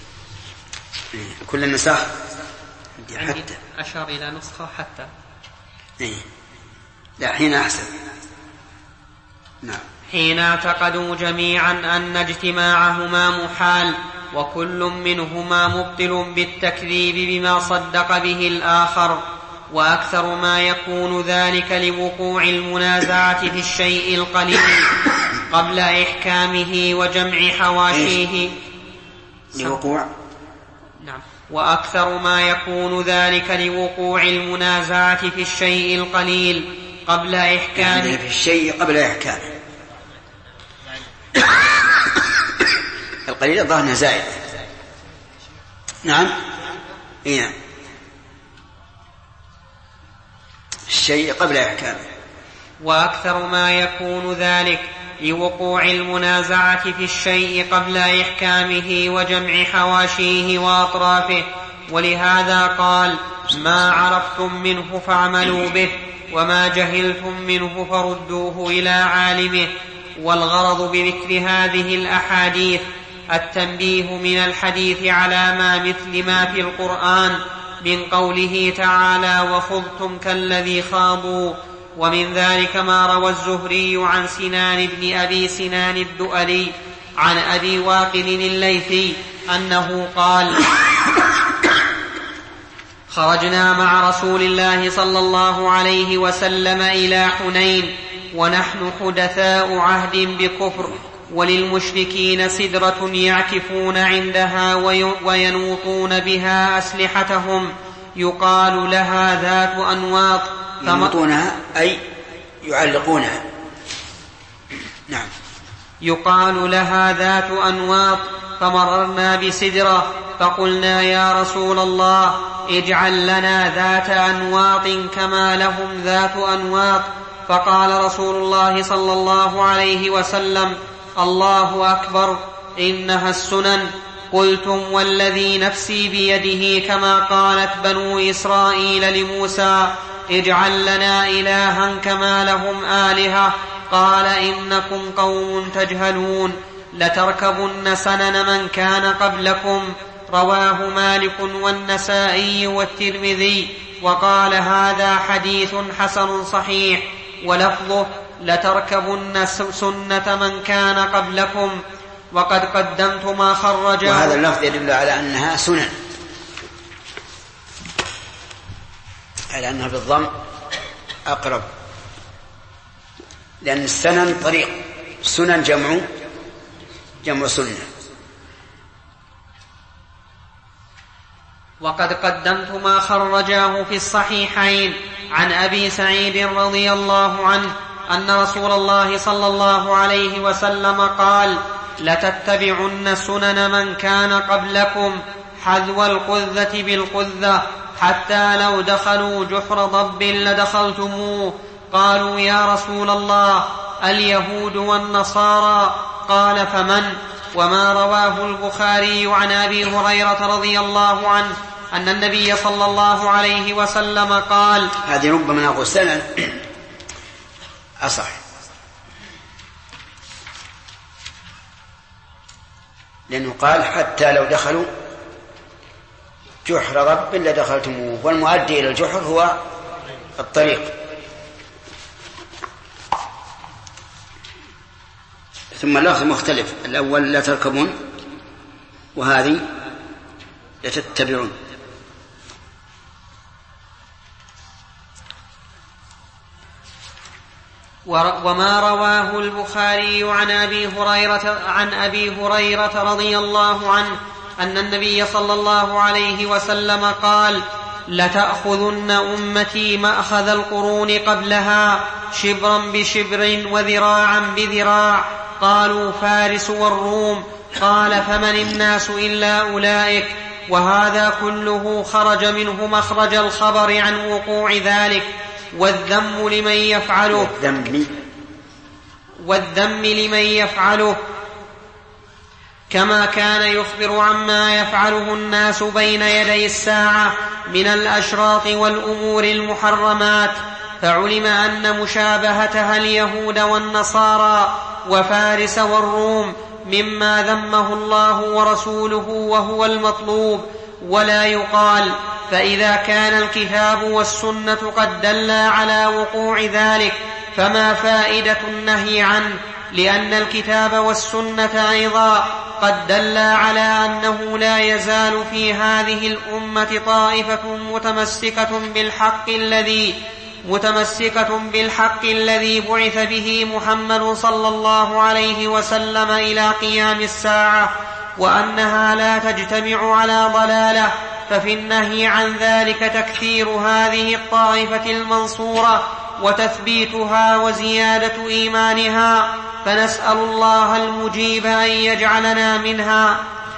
S1: كل النسخ
S4: حتى أشار إلى نسخة حتى.
S1: إيه. لا حين أحسن. نعم.
S4: حين اعتقدوا جميعا أن اجتماعهما محال وكل منهما مبطل بالتكذيب بما صدق به الآخر، وأكثر ما يكون ذلك لوقوع المنازعة في الشيء القليل قبل إحكامه وجمع حواشيه.
S1: لوقوع
S4: نعم. وأكثر ما يكون ذلك لوقوع المنازعة في الشيء القليل قبل إحكامه.
S1: يعني في الشيء قبل إحكامه. القليل ظهرنا زائد. نعم. إيه. الشيء قبل إحكامه.
S4: وأكثر ما يكون ذلك لوقوع المنازعة في الشيء قبل إحكامه وجمع حواشيه وأطرافه، ولهذا قال: ما عرفتم منه فاعملوا به، وما جهلتم منه فردوه إلى عالمه. والغرض بذكر هذه الأحاديث التنبيه من الحديث على ما مثل ما في القرآن من قوله تعالى: وخذتم كالذي خاضوا. ومن ذلك ما روى الزهري عن سنان بن أبي سنان الدؤلي عن أبي واقد الليثي أنه قال: خرجنا مع رسول الله صلى الله عليه وسلم إلى حنين ونحن حدثاء عهد بكفر، وللمشركين سدرة يعكفون عندها وينوطون بها أسلحتهم، يقال لها ذات أنواط.
S1: ينوطونها أي يعلقونها. نعم.
S4: يقال لها ذات أنواط، فمررنا بسدرة فقلنا يا رسول الله اجعل لنا ذات أنواط كما لهم ذات أنواط. فقال رسول الله صلى الله عليه وسلم الله أكبر إنها السنن. قلتم والذي نفسي بيده كما قالت بنو إسرائيل لموسى اجعل لنا إلها كما لهم آلهة. قال إنكم قوم تجهلون لتركبن سنن من كان قبلكم. رواه مالك والنسائي والترمذي وقال هذا حديث حسن صحيح. ولفظه لتركبن سنة من كان قبلكم. وقد قدمت ما خرجه.
S1: وهذا اللفظ يدل على أنها سنن، على أنها بالضم أقرب، لأن السنن طريق، سنن جمع جمع سنة.
S4: وقد قدمت ما خرجاه في الصحيحين عن أبي سعيد رضي الله عنه أن رسول الله صلى الله عليه وسلم قال لتتبعن سنن من كان قبلكم حذو القذة بالقذة حتى لو دخلوا جحر ضب لدخلتموه. قالوا يا رسول الله اليهود والنصارى؟ قال فمن؟ وما رواه البخاري عن أبي هريرة رضي الله عنه أن النبي صلى الله عليه وسلم قال.
S1: هذه ربما نقول سنن أصح، لأنه قال حتى لو دخلوا جحر رب لدخلتموه، والمؤدي إلى الجحر هو الطريق. ثم اللفظ مختلف، الأول لا تركبون وهذه لتتبعون.
S4: وما رواه البخاري عن أبي هريرة, عن أبي هريرة رضي الله عنه أن النبي صلى الله عليه وسلم قال لتأخذن أمتي مأخذ القرون قبلها شبرا بشبر وذراعا بذراع. قالوا فارس والروم. قال فمن الناس إلا أولئك. وهذا كله خرج منه مخرج الخبر عن وقوع ذلك، والذم لمن يفعله والذم لمن يفعله كما كان يخبر عما يفعله الناس بين يدي الساعة من الأشراط والأمور المحرمات. فعلم أن مشابهتها اليهود والنصارى وفارس والروم مما ذمه الله ورسوله وهو المطلوب. ولا يقال فإذا كان الكتاب والسنة قد دلا على وقوع ذلك فما فائدة النهي عنه، لأن الكتاب والسنة أيضا قد دلا على أنه لا يزال في هذه الأمة طائفة متمسكة بالحق الذي متمسكة بالحق الذي بعث به محمد صلى الله عليه وسلم إلى قيام الساعة، وأنها لا تجتمع على ضلالة. ففي النهي عن ذلك تكثير هذه الطائفة المنصورة وتثبيتها وزيادة إيمانها، فنسأل الله المجيب أن يجعلنا منها.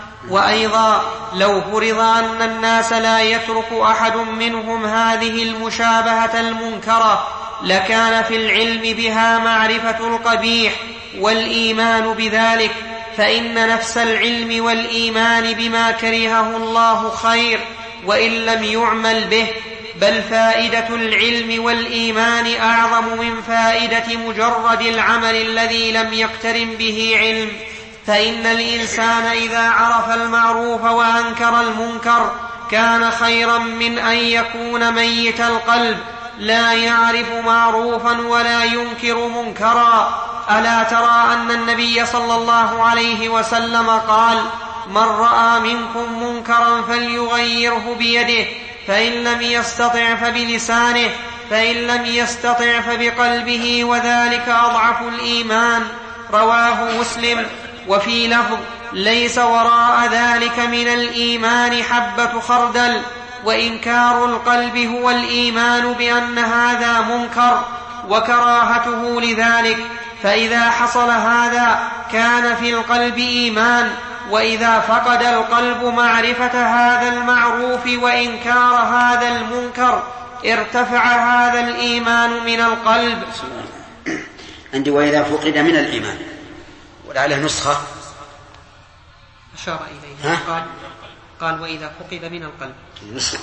S4: وأيضا لو فرض أن الناس لا يترك أحد منهم هذه المشابهة المنكرة لكان في العلم بها معرفة القبيح والإيمان بذلك، فإن نفس العلم والإيمان بما كرهه الله خير وإن لم يعمل به، بل فائدة العلم والإيمان أعظم من فائدة مجرد العمل الذي لم يقترن به علم. فإن الإنسان إذا عرف المعروف وأنكر المنكر كان خيرا من أن يكون ميت القلب لا يعرف معروفا ولا ينكر منكرا. ألا ترى أن النبي صلى الله عليه وسلم قال من رأى منكم منكرا فليغيره بيده، فإن لم يستطع فبلسانه، فإن لم يستطع فبقلبه، وذلك أضعف الإيمان. رواه مسلم. وفي لفظ ليس وراء ذلك من الإيمان حبة خردل. وإنكار القلب هو الإيمان بأن هذا منكر، وكراهته لذلك، فإذا حصل هذا كان في القلب إيمان، وإذا فقد القلب معرفة هذا المعروف وإنكار هذا المنكر ارتفع هذا الإيمان من القلب.
S1: عندي وإذا فقد من الإيمان، ولعله نسخة
S4: أشار إليه قال, قال وإذا فقد من القلب
S1: نسخة.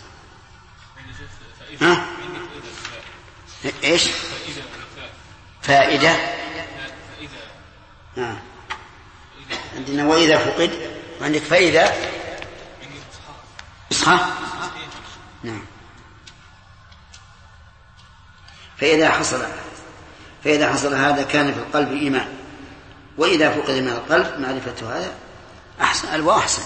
S1: ها؟ إيش فائدة؟ آه. عندنا وإذا فقد، وعندك فإذا نسخة. نعم. فإذا حصل فإذا حصل هذا كان في القلب إيمان، وإذا فقد من القلب معرفة هذا أحسن الوا أحسن.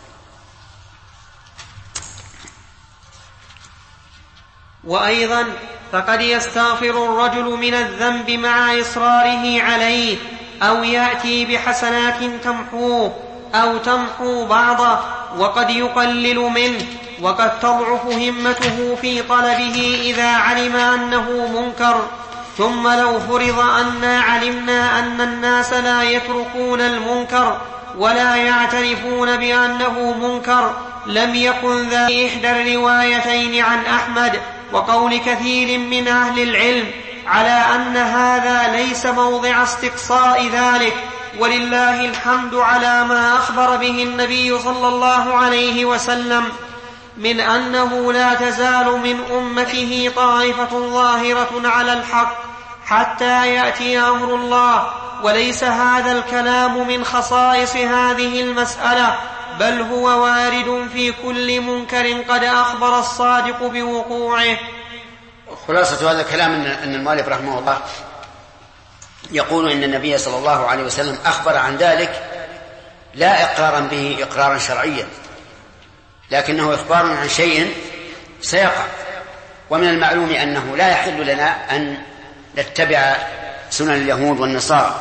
S4: وأيضا فقد يستغفر الرجل من الذنب مع إصراره عليه، أو يأتي بحسنات تمحوه أو تمحو بعضه، وقد يقلل منه، وقد تضعف همته في طلبه إذا علم أنه منكر. ثم لو فرض أنا علمنا أن الناس لا يتركون المنكر ولا يعترفون بأنه منكر لم يكن ذا إحدى الروايتين عن أحمد وقول كثير من أهل العلم على أن هذا ليس موضع استقصاء ذلك، ولله الحمد على ما أخبر به النبي صلى الله عليه وسلم من أنه لا تزال من أمته طائفة ظاهرة على الحق حتى يأتي أمر الله. وليس هذا الكلام من خصائص هذه المسألة، بل هو وارد في كل منكر قد أخبر الصادق بوقوعه.
S1: خلاصة هذا الكلام أن المؤلف رحمه الله يقول إن النبي صلى الله عليه وسلم أخبر عن ذلك لا إقرارا به إقرارا شرعيا، لكنه إخبار عن شيء سيقع. ومن المعلوم أنه لا يحل لنا أن نتبع سنن اليهود والنصارى،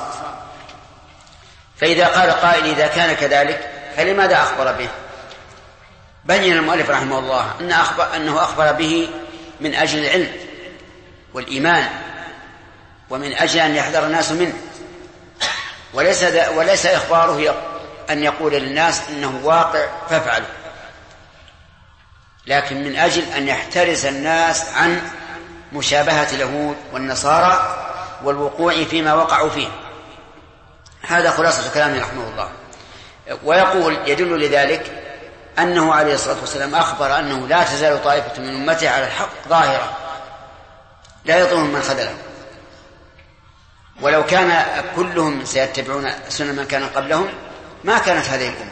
S1: فإذا قال قائل إذا كان كذلك فلماذا أخبر به؟ بين المؤلف رحمه الله أن أخبر أنه أخبر به من أجل العلم والإيمان، ومن أجل أن يحذر الناس منه، وليس, وليس إخباره أن يقول للناس إنه واقع فافعلوا، لكن من أجل أن يحترز الناس عن مشابهة اليهود والنصارى والوقوع فيما وقعوا فيه. هذا خلاصة كلامه رحمه الله. ويقول يدل لذلك أنه عليه الصلاة والسلام أخبر أنه لا تزال طائفة من أمته على الحق ظاهرة لا يضرهم من خذلهم، ولو كان كلهم سيتبعون سنن من كان قبلهم ما كانت هذه الأمة،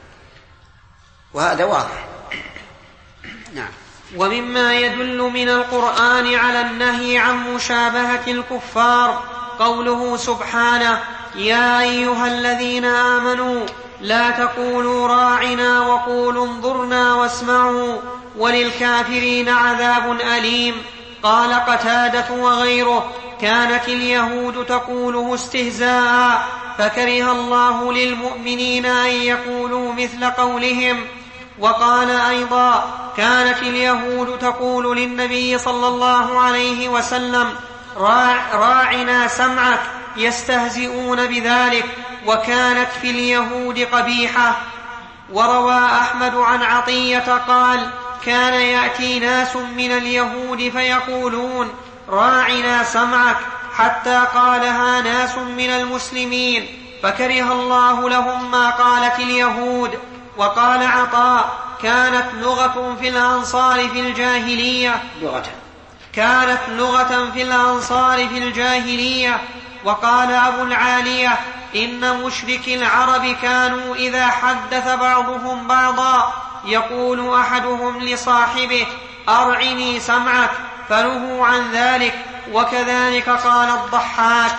S1: وهذا واضح. نعم.
S4: ومما يدل من القرآن على النهي عن مشابهة الكفار قوله سبحانه: يا أيها الذين آمنوا لا تقولوا راعنا وقولوا انظرنا واسمعوا وللكافرين عذاب أليم. قال قتادة وغيره: كانت اليهود تقوله استهزاء فكره الله للمؤمنين أن يقولوا مثل قولهم. وقال أيضا: كانت اليهود تقول للنبي صلى الله عليه وسلم: راع راعنا سمعك، يستهزئون بذلك، وكانت في اليهود قبيحة. وروى أحمد عن عطية قال: كان يأتي ناس من اليهود فيقولون: راعنا سمعك، حتى قالها ناس من المسلمين فكره الله لهم ما قالت اليهود. وقال عطاء: كانت لغة في الأنصار في الجاهلية كانت لغة في الأنصار في الجاهلية. وقال أبو العالية: إن مشركي العرب كانوا إذا حدث بعضهم بعضا يقول أحدهم لصاحبه: أرعني سمعك، فنهوا عن ذلك. وكذلك قال الضحاك.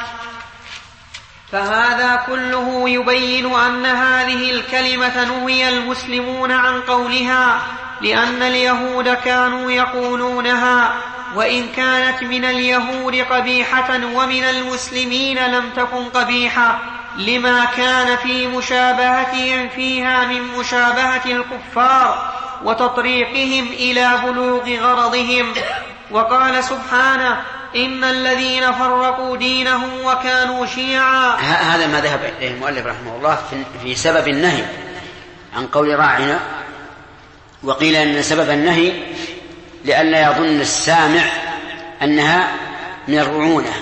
S4: فهذا كله يبين أن هذه الكلمة نهي المسلمون عن قولها، لأن اليهود كانوا يقولونها، وإن كانت من اليهود قبيحة ومن المسلمين لم تكن قبيحة، لما كان في مشابهتهم فيها من مشابهة الكفار وتطريقهم إلى بلوغ غرضهم. وقال سبحانه: إن الذين فرقوا دينهم وكانوا شيعا.
S1: هذا ما ذهب إليه المؤلف رحمه الله في سبب النهي عن قول راعنا. وقيل أن سبب النهي لئلا يظن السامع أنها من الرعونة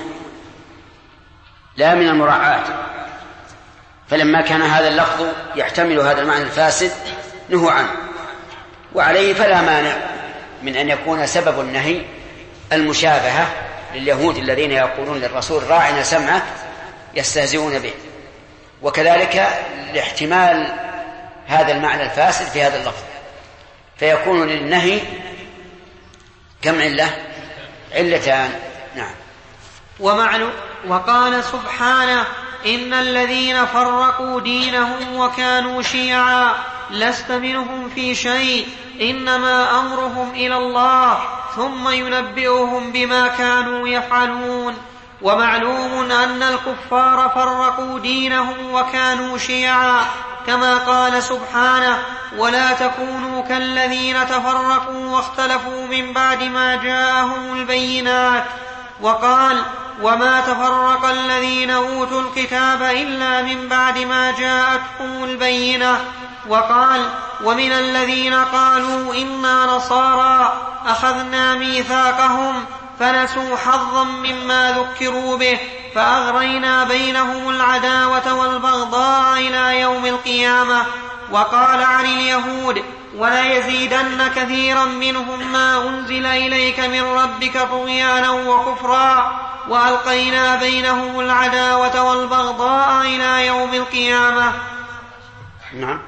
S1: لا من المراعاة، فلما كان هذا اللفظ يحتمل هذا المعنى الفاسد نهوا عنه، وعليه فلا مانع من أن يكون سبب النهي المشابهة لليهود الذين يقولون للرسول راعنا سمعك يستهزئون به، وكذلك لاحتمال هذا المعنى الفاسد في هذا اللفظ، فيكون للنهي كم علة؟ علتان. نعم.
S4: ومعلوم وقال سبحانه إن الذين فرقوا دينهم وكانوا شيعا لست منهم في شيء إنما أمرهم إلى الله ثم ينبئهم بما كانوا يفعلون. ومعلوم أن الكفار فرقوا دينهم وكانوا شيعا كما قال سبحانه ولا تكونوا كالذين تفرقوا واختلفوا من بعد ما جاءهم البينات. وقال وما تفرق الذين أوتوا الكتاب إلا من بعد ما جاءتهم البينة. وقال ومن الذين قالوا إنا نصارى أخذنا ميثاقهم فنسوا حظا مما ذكروا به فأغرينا بينهم العداوة والبغضاء إلى يوم القيامة. وقال عن اليهود وليزيدن كثيرا منهم ما أنزل إليك من ربك طغيانا وكفرا وألقينا بينهم العداوة والبغضاء إلى يوم القيامة.
S1: نعم.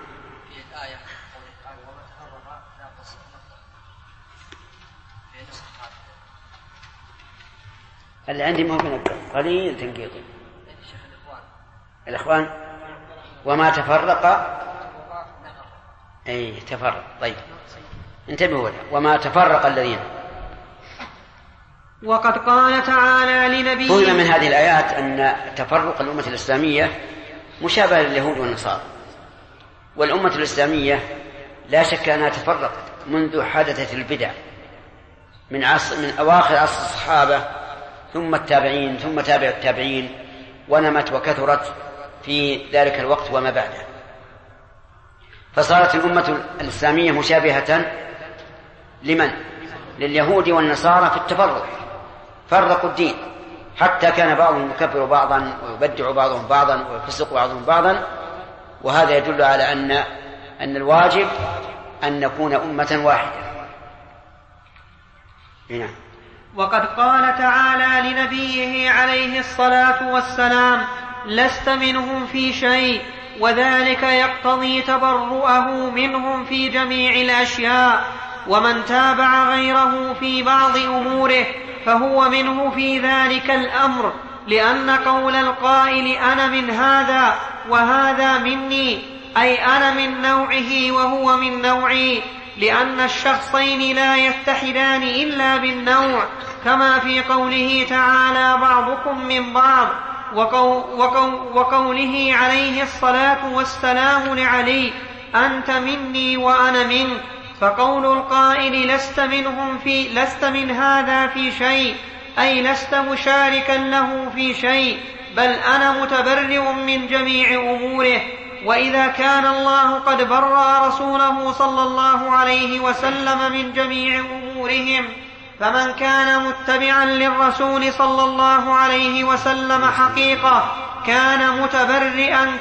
S1: اللي عندي ما هو بنقل قليل تنقيطي. الإخوان وما تفرق أي تفرق. طيب انتبهوا وما تفرق الذين.
S4: وقد قال تعالى لنبيه
S1: فهم من هذه الآيات أن تفرق الأمة الإسلامية مشابه لليهود والنصارى، والأمة الإسلامية لا شك أنها تفرقت منذ حدثت البدع من عصر من أواخر عصر الصحابة ثم التابعين ثم تابع التابعين، ونمت وكثرت في ذلك الوقت وما بعده، فصارت الأمة الإسلامية مشابهة لمن؟ لليهود والنصارى في التفرق، فرقوا الدين حتى كان بعضهم يكفر بعضا ويبدع بعضهم بعضا ويفسق بعضهم بعضا، وهذا يدل على أن أن الواجب أن نكون أمة واحدة. هنا.
S4: وقد قال تعالى لنبيه عليه الصلاة والسلام لست منهم في شيء، وذلك يقتضي تبرؤه منهم في جميع الأشياء، ومن تابع غيره في بعض أموره فهو منه في ذلك الأمر، لأن قول القائل أنا من هذا وهذا مني أي أنا من نوعه وهو من نوعي، لأن الشخصين لا يتحدان إلا بالنوع، كما في قوله تعالى بعضكم من بعض، وقو وقو وقوله عليه الصلاة والسلام لعلي أنت مني وأنا منك. فقول القائل لست منهم في لست من هذا في شيء أي لست مشاركا له في شيء، بل أنا متبرئ من جميع أموره. وإذا كان الله قد برأ رسوله صلى الله عليه وسلم من جميع أمورهم، فمن كان متبعا للرسول صلى الله عليه وسلم حقيقة كان متبرئا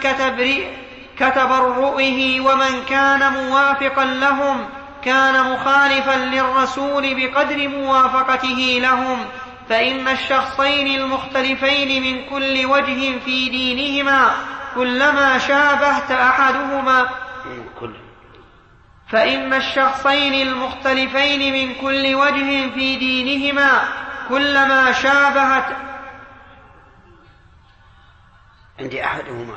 S4: كتبرؤه، ومن كان موافقا لهم كان مخالفا للرسول بقدر موافقته لهم. فإن الشخصين المختلفين من كل وجه في دينهما كلما شابهت أحدهما فإن الشخصين المختلفين من كل وجه في دينهما كلما شابهت
S1: عندي أحدهما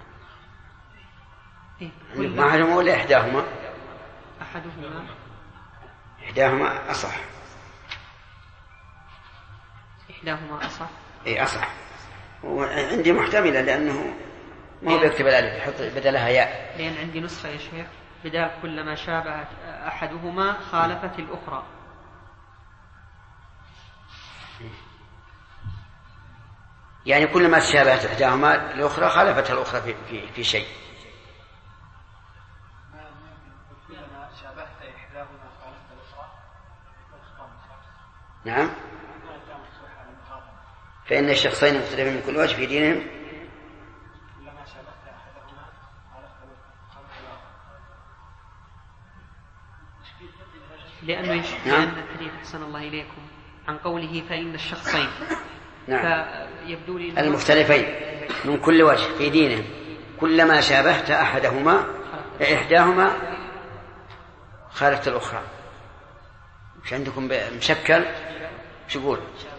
S1: ما أحدهما ولا إحداهما؟
S4: أحدهما
S1: إحداهما أصح.
S4: إحداهما أصح.
S1: إيه أصح. وعندي محتملة لأنه ما هو بيكتب الألف يحط بدلها ياء.
S4: لأن عندي نسخة يا شيخ بدال كلما شابهت أحدهما خالفت الأخرى.
S1: يعني كلما تشابهت إحداهما الأخرى خالفتها الأخرى في, في, في شيء. نعم. فإن الشخصين مختلفين من كل وجه في دينهم
S4: لأنه يشبه نعم. أن الحديث أحسن الله إليكم عن قوله فإن الشخصين
S1: نعم.
S4: فيبدو لي
S1: المختلفين من كل وجه في دينهم كلما شابهت أحدهما إحداهما خالفت الأخرى. مش عندكم مشكل شو يقول؟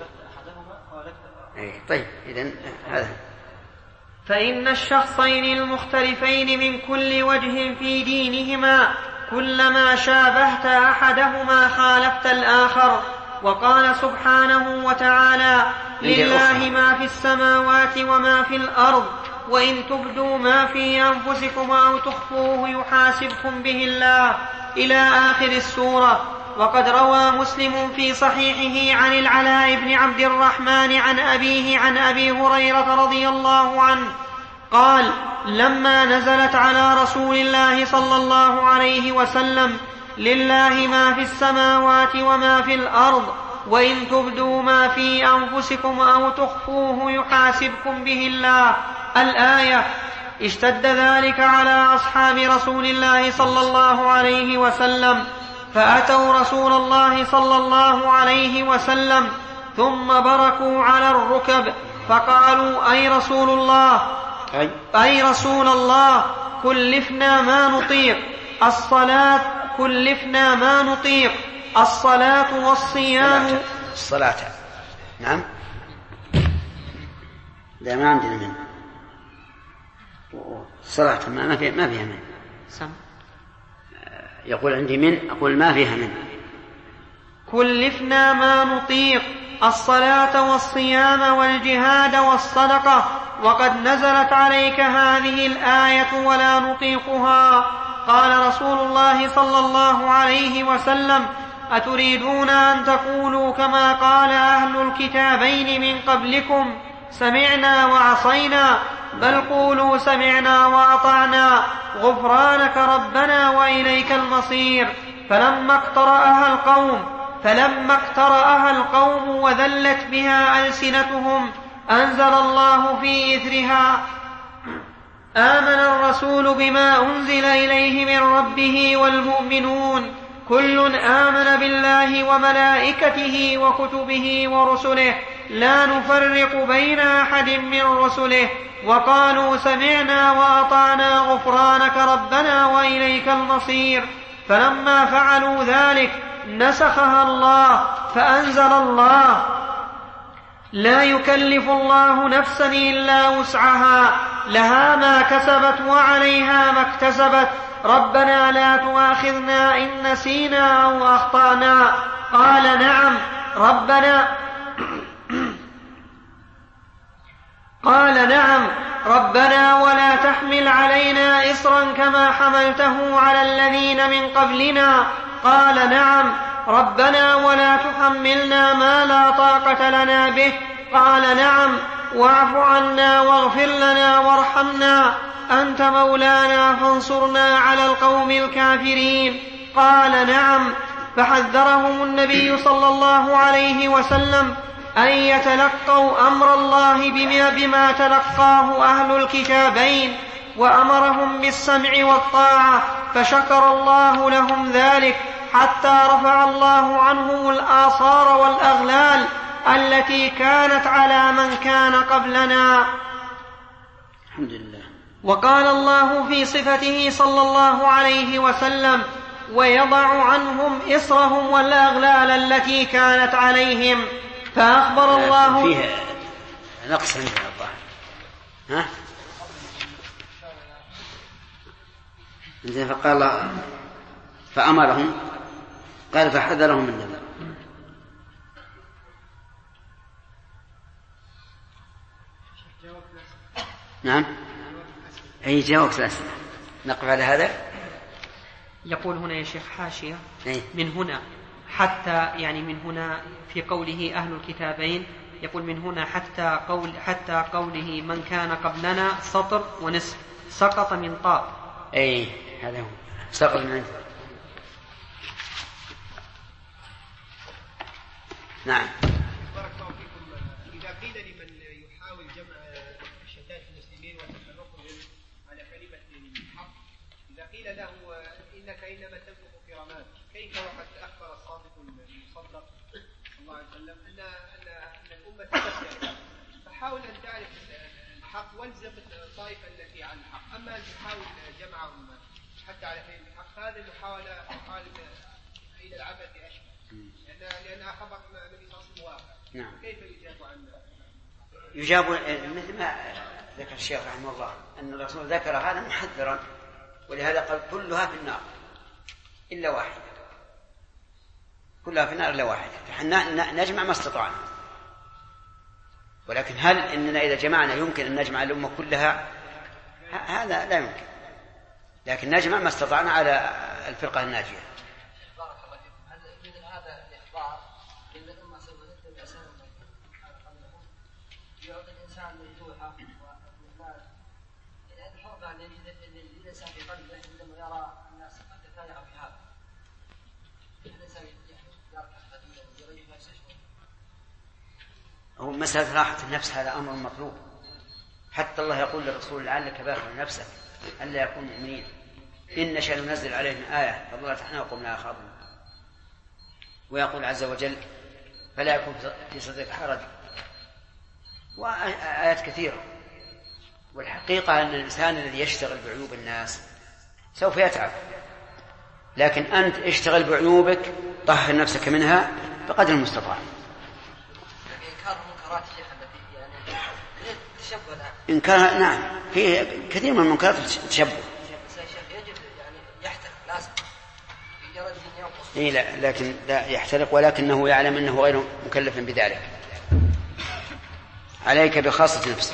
S1: أي طيب إذن هذا
S4: فإن الشخصين المختلفين من كل وجه في دينهما كلما شابهت أحدهما خالفت الآخر. وقال سبحانه وتعالى لله ما في السماوات وما في الأرض وإن تبدوا ما في أنفسكم أو تخفوه يحاسبكم به الله إلى آخر السورة. وقد روى مسلم في صحيحه عن العلاء بن عبد الرحمن عن أبيه عن أبي هريرة رضي الله عنه قال لما نزلت على رسول الله صلى الله عليه وسلم لله ما في السماوات وما في الأرض وإن تبدوا ما في أنفسكم أو تخفوه يحاسبكم به الله الآية، اشتد ذلك على أصحاب رسول الله صلى الله عليه وسلم فأتوا رسول الله صلى الله عليه وسلم ثم بركوا على الركب فقالوا أي رسول الله أي رسول الله كلفنا ما نطيق الصلاة كلفنا ما نطيق الصلاة والصيام
S1: الصلاة. نعم لا ما عندنا من الصلاة ما فيها ما فيها من
S4: سم.
S1: يقول عندي من أقول ما فيها من
S4: كلفنا ما نطيق الصلاة والصيام والجهاد والصدقة وقد نزلت عليك هذه الآية ولا نطيقها. قال رسول الله صلى الله عليه وسلم أتريدون أن تقولوا كما قال أهل الكتابين من قبلكم سمعنا وعصينا بل قولوا سمعنا وأطعنا غفرانك ربنا وإليك المصير. فلما اقترأها القوم فلما اقترأها القوم وذلت بها ألسنتهم أنزل الله في إثرها آمن الرسول بما أنزل إليه من ربه والمؤمنون كل آمن بالله وملائكته وكتبه ورسله لا نفرق بين أحد من رسله وقالوا سمعنا وأطعنا غفرانك ربنا وإليك المصير. فلما فعلوا ذلك نسخها الله فأنزل الله لا يكلف الله نفسا إلا وسعها لها ما كسبت وعليها ما اكتسبت ربنا لا تؤاخذنا إن نسينا أو أخطأنا. قال نعم ربنا قال نعم ربنا ولا تحمل علينا إصرا كما حملته على الذين من قبلنا. قال نعم ربنا ولا تحملنا ما لا طاقة لنا به. قال نعم واعف عنا واغفر لنا وارحمنا أنت مولانا فانصرنا على القوم الكافرين. قال نعم. فحذرهم النبي صلى الله عليه وسلم أن يتلقوا أمر الله بما, بما تلقاه أهل الكتابين وأمرهم بالسمع والطاعة فشكر الله لهم ذلك حتى رفع الله عنهم الآثار والأغلال التي كانت على من كان قبلنا.
S1: الحمد لله.
S4: وقال الله في صفته صلى الله عليه وسلم ويضع عنهم إصرهم والأغلال التي كانت عليهم. فأخبر الله
S1: فيه نقص عندنا الظاهر ها فقال الله فأمرهم قال فحذرهم النبي. نعم أي جاوب الأسئلة نقف على هذا.
S4: يقول هنا يا شيخ حاشية
S1: أي.
S4: من هنا حتى يعني من هنا في قوله أهل الكتابين يقول من هنا حتى قول حتى قوله من كان قبلنا سطر ونصف سقط من طاء.
S1: أي هذا هو سقط من عنده. نعم.
S5: بارك الله فيكم. إذا قيل لمن يحاول جمع شتات المسلمين وتفرقهم على كلمة الحق، إذا قيل له إنك إنما تنفق كرامات، كيف وقد أخبر الصادق المصدق صلى الله عليه وسلم أن أن أن الأمة تفترق، فحاول أن تعرف الحق والزم الطائفة التي على الحق، أما أن تحاول جمعهم حتى على كلمة الحق هذه المحاولة محاولة إلى العبث أشبه. لأنها خبر النبي صلى الله عليه وسلم واقع.
S1: نعم.
S5: كيف يجاب عن
S1: يجاب مثل ما ذكر الشيخ رحمه الله أن الرسول ذكر هذا محذرا، ولهذا قال كلها في النار إلا واحدة، كلها في النار إلا واحدة، فحنا نجمع ما استطعنا. ولكن هل إننا إذا جمعنا يمكن أن نجمع الأمة كلها؟ هذا لا يمكن، لكن نجمع ما استطعنا على الفرقة الناجية. هو مسألة راحة النفس هذا أمر مطلوب، حتى الله يقول للرسول لعلك باخع نفسك ألا يكون مؤمنين إن نشأ ننزل عليهم آية فضلتنا وقمنا أخاذنا، ويقول عز وجل فلا يكون في صدرك حرج، وآيات كثيرة. والحقيقة أن الإنسان الذي يشتغل بعيوب الناس سوف يتعب، لكن أنت اشتغل بعيوبك طهر نفسك منها بقدر المستطاع. إنكار نعم في كثير من المنكرات التشبه. إيه لا لكن لا يحترق، ولكنه يعلم أنه غير مكلف بذلك. عليك بخاصة نفسك.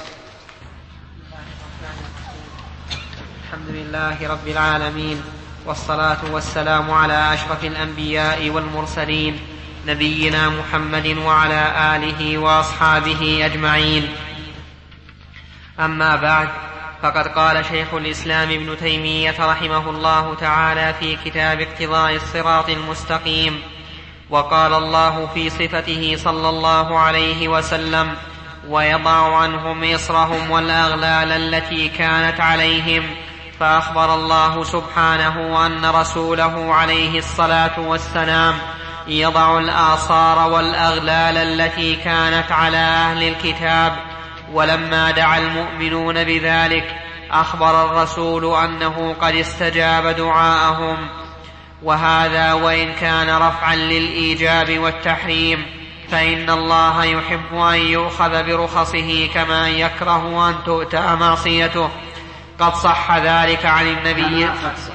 S4: الحمد لله رب العالمين، والصلاة والسلام على أشرف الأنبياء والمرسلين نبينا محمد وعلى آله وأصحابه أجمعين. أما بعد، فقد قال شيخ الإسلام ابن تيمية رحمه الله تعالى في كتاب اقتضاء الصراط المستقيم: وقال الله في صفته صلى الله عليه وسلم: ويضع عنهم إصرهم والأغلال التي كانت عليهم. فأخبر الله سبحانه أن رسوله عليه الصلاة والسلام يضع الآصار والأغلال التي كانت على أهل الكتاب. ولما دعا المؤمنون بذلك أخبر الرسول أنه قد استجاب دعاءهم، وهذا وإن كان رفعا للإيجاب والتحريم، فإن الله يحب أن يؤخذ برخصه كما يكره أن تؤتى معصيته. قد صح ذلك عن النبي.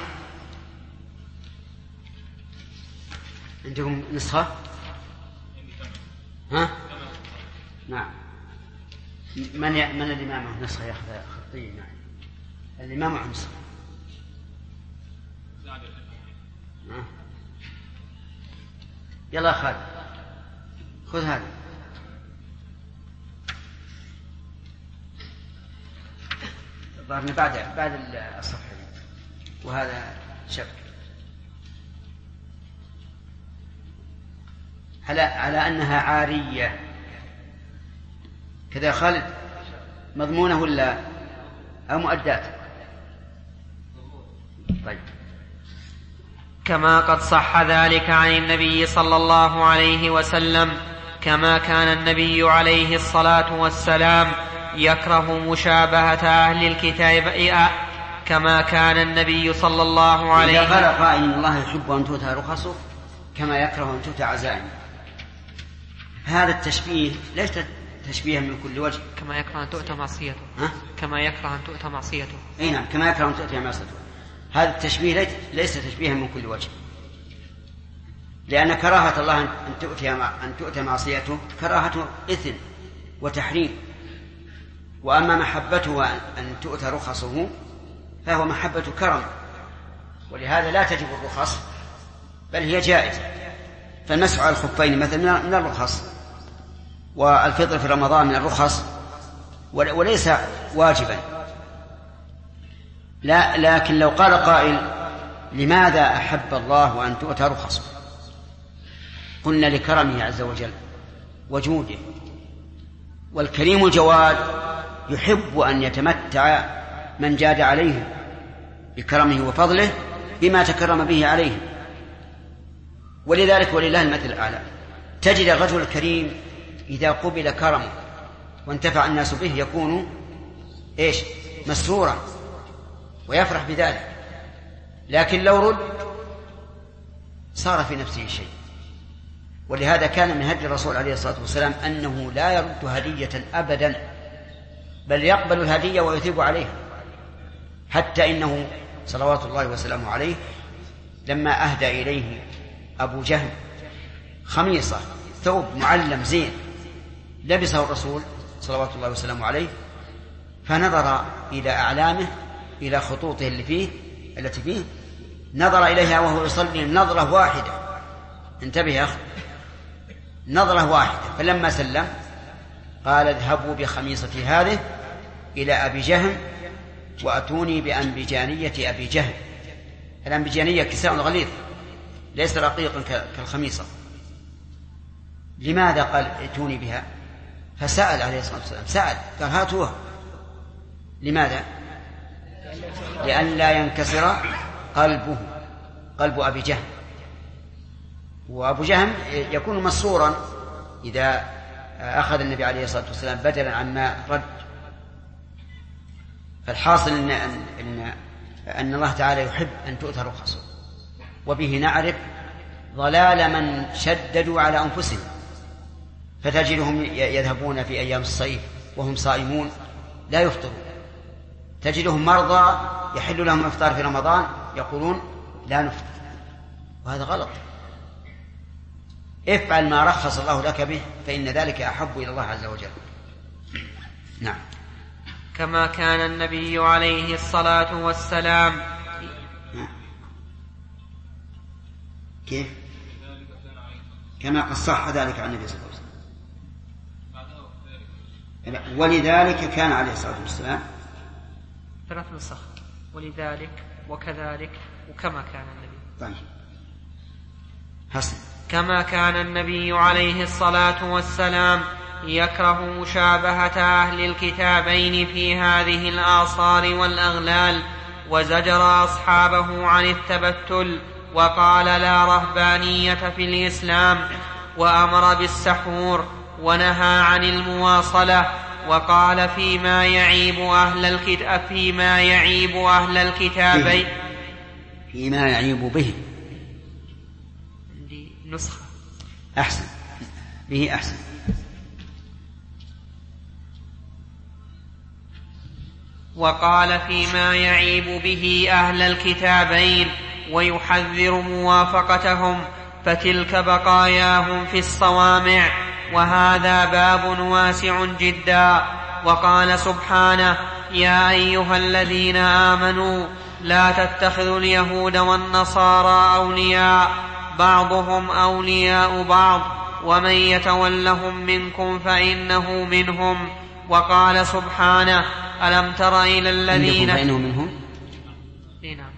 S1: عندكم نسخة؟ ها؟ نعم. من ي... من اللي معه نسخة ياخذ خطية؟ نعم. اللي ما معه نسخة. ها؟ يلا خالد خذ هذا. ظهرنا بعد بعد الصفحة دي. وهذا شك على على أنها عارية كذا. خالد مضمونة ولا أو مؤدات؟ طيب.
S4: كما قد صح ذلك عن النبي صلى الله عليه وسلم، كما كان النبي عليه الصلاة والسلام يكره مشابهة أهل الكتاب، كما كان النبي صلى الله عليه وسلم.
S1: إذا قال قائل إن الله يحب أن تؤتى رخصه كما يكره أن تؤتى عزائمه، هذا التشبيه ليس تشبيها من كل وجه.
S4: كما يكره أن تؤتى معصيته.
S1: ها؟
S4: كما يكره أن تؤتى معصيته.
S1: أي نعم، كما يكره أن تؤتى معصيته. هذا التشبيه ليس تشبيها من كل وجه، لأن كراهة الله أن تؤتى أن تؤتى معصيته كراهة إثم وتحريم، وأما محبته أن تؤتى رخصه فهو محبة كرم، ولهذا لا تجب الرخص بل هي جائزة. فالمسح على الخفين مثلا من الرخص، والفطر في رمضان من الرخص وليس واجبا. لا، لكن لو قال قائل لماذا أحب الله أن تؤتى رخصه؟ قلنا لكرمه عز وجل وجوده، والكريم الجواد يحب أن يتمتع من جاد عليه بكرمه وفضله بما تكرم به عليه. ولذلك ولله المثل الأعلى، تجد الرجل الكريم إذا قبل كرمه وانتفع الناس به يكون إيش؟ مسرورا ويفرح بذلك، لكن لو رد صار في نفسه شيء. ولهذا كان من هدي الرسول عليه الصلاة والسلام أنه لا يرد هدية أبدا، بل يقبل الهدية ويثيب عليها، حتى إنه صلوات الله وسلامه عليه لما أهدى إليه أبو جهل خميصة ثوب معلم زين لبسه الرسول صلوات الله وسلامه عليه، فنظر إلى أعلامه إلى خطوطه اللي فيه التي فيه، نظر إليها وهو يصلي نظرة واحدة، انتبه يا أخي، نظرة واحدة، فلما سلم قال اذهبوا بخميصتي هذه إلى أبي جهل وأتوني بأنبجانية أبي جهل. الأنبجانية كساء غليظ ليس رقيقا كالخميصة. لماذا قال ائتوني بها؟ فسأل عليه الصلاة والسلام، سأل قال هاتوها. لماذا؟ لأن لا ينكسر قلبه، قلب أبي جهل. وأبو جهل يكون مسرورا إذا أخذ النبي عليه الصلاة والسلام بدلا عما رد. فالحاصل إن, إن, أن الله تعالى يحب أن تؤتى رخصه، وبه نعرف ضلال من شددوا على أنفسهم، فتجدهم يذهبون في أيام الصيف وهم صائمون لا يفطرون، تجدهم مرضى يحل لهم الإفطار في رمضان يقولون لا نفطر، وهذا غلط. افعل ما رخص الله لك به فإن ذلك أحب إلى الله عز وجل. نعم.
S4: كما كان النبي عليه الصلاة والسلام
S1: كيف؟ كما قد صح ذلك عن النبي صلى الله عليه وسلم. ولذلك كان عليه الصلاة والسلام
S4: ثلاث نسخ، ولذلك وكذلك وكما كان النبي.
S1: طيب حسن.
S4: كما كان النبي عليه الصلاة والسلام يكره مشابهة أهل الكتابين في هذه الآصار والأغلال، وزجر أصحابه عن التبتل وقال لا رهبانية في الإسلام، وأمر بالسحور ونهى عن المواصلة، وقال فيما يعيب أهل الكتاب فيما يعيب أهل الكتابين
S1: فيما يعيب به
S4: نسخة
S1: أحسن به أحسن.
S4: وقال فيما يعيب به أهل الكتابين ويحذر موافقتهم، فتلك بقاياهم في الصوامع، وهذا باب واسع جدا. وقال سبحانه يا أيها الذين آمنوا لا تتخذوا اليهود والنصارى أولياء بعضهم أولياء بعض ومن يتولهم منكم فإنه منهم. وقال سبحانه ألم تر إلى الذين
S1: فإنه منهم.
S4: نعم.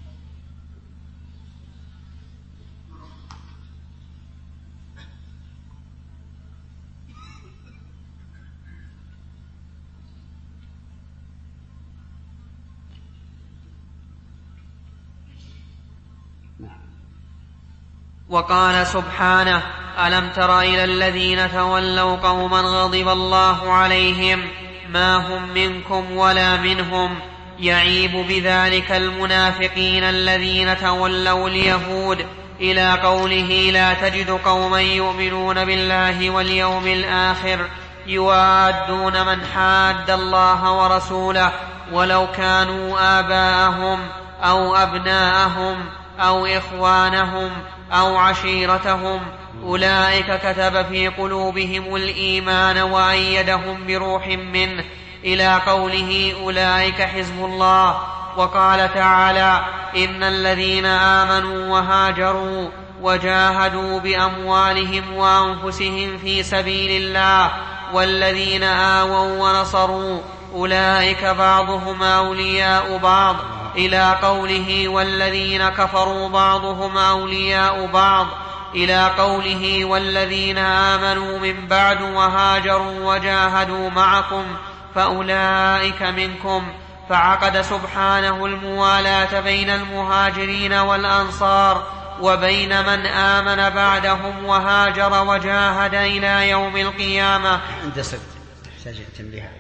S4: وقال سبحانه ألم تر إلى الذين تولوا قوما غضب الله عليهم ما هم منكم ولا منهم، يعيب بذلك المنافقين الذين تولوا اليهود، إلى قوله لا تجد قوما يؤمنون بالله واليوم الآخر يوادون من حاد الله ورسوله ولو كانوا آباءهم أو أبناءهم أو إخوانهم أو عشيرتهم، أولئك كتب في قلوبهم الإيمان وأيدهم بروح منه، إلى قوله أولئك حزب الله. وقال تعالى إن الذين آمنوا وهاجروا وجاهدوا بأموالهم وأنفسهم في سبيل الله والذين آووا ونصروا أولئك بعضهم أولياء بعض إلى قوله والذين كفروا بعضهم أولياء بعض إلى قوله والذين آمنوا من بعد وهاجروا وجاهدوا معكم فأولئك منكم. فعقد سبحانه الموالاة بين المهاجرين والأنصار وبين من آمن بعدهم وهاجر وجاهد إلى يوم القيامة.
S1: عند سبت تحتاج التنبيه.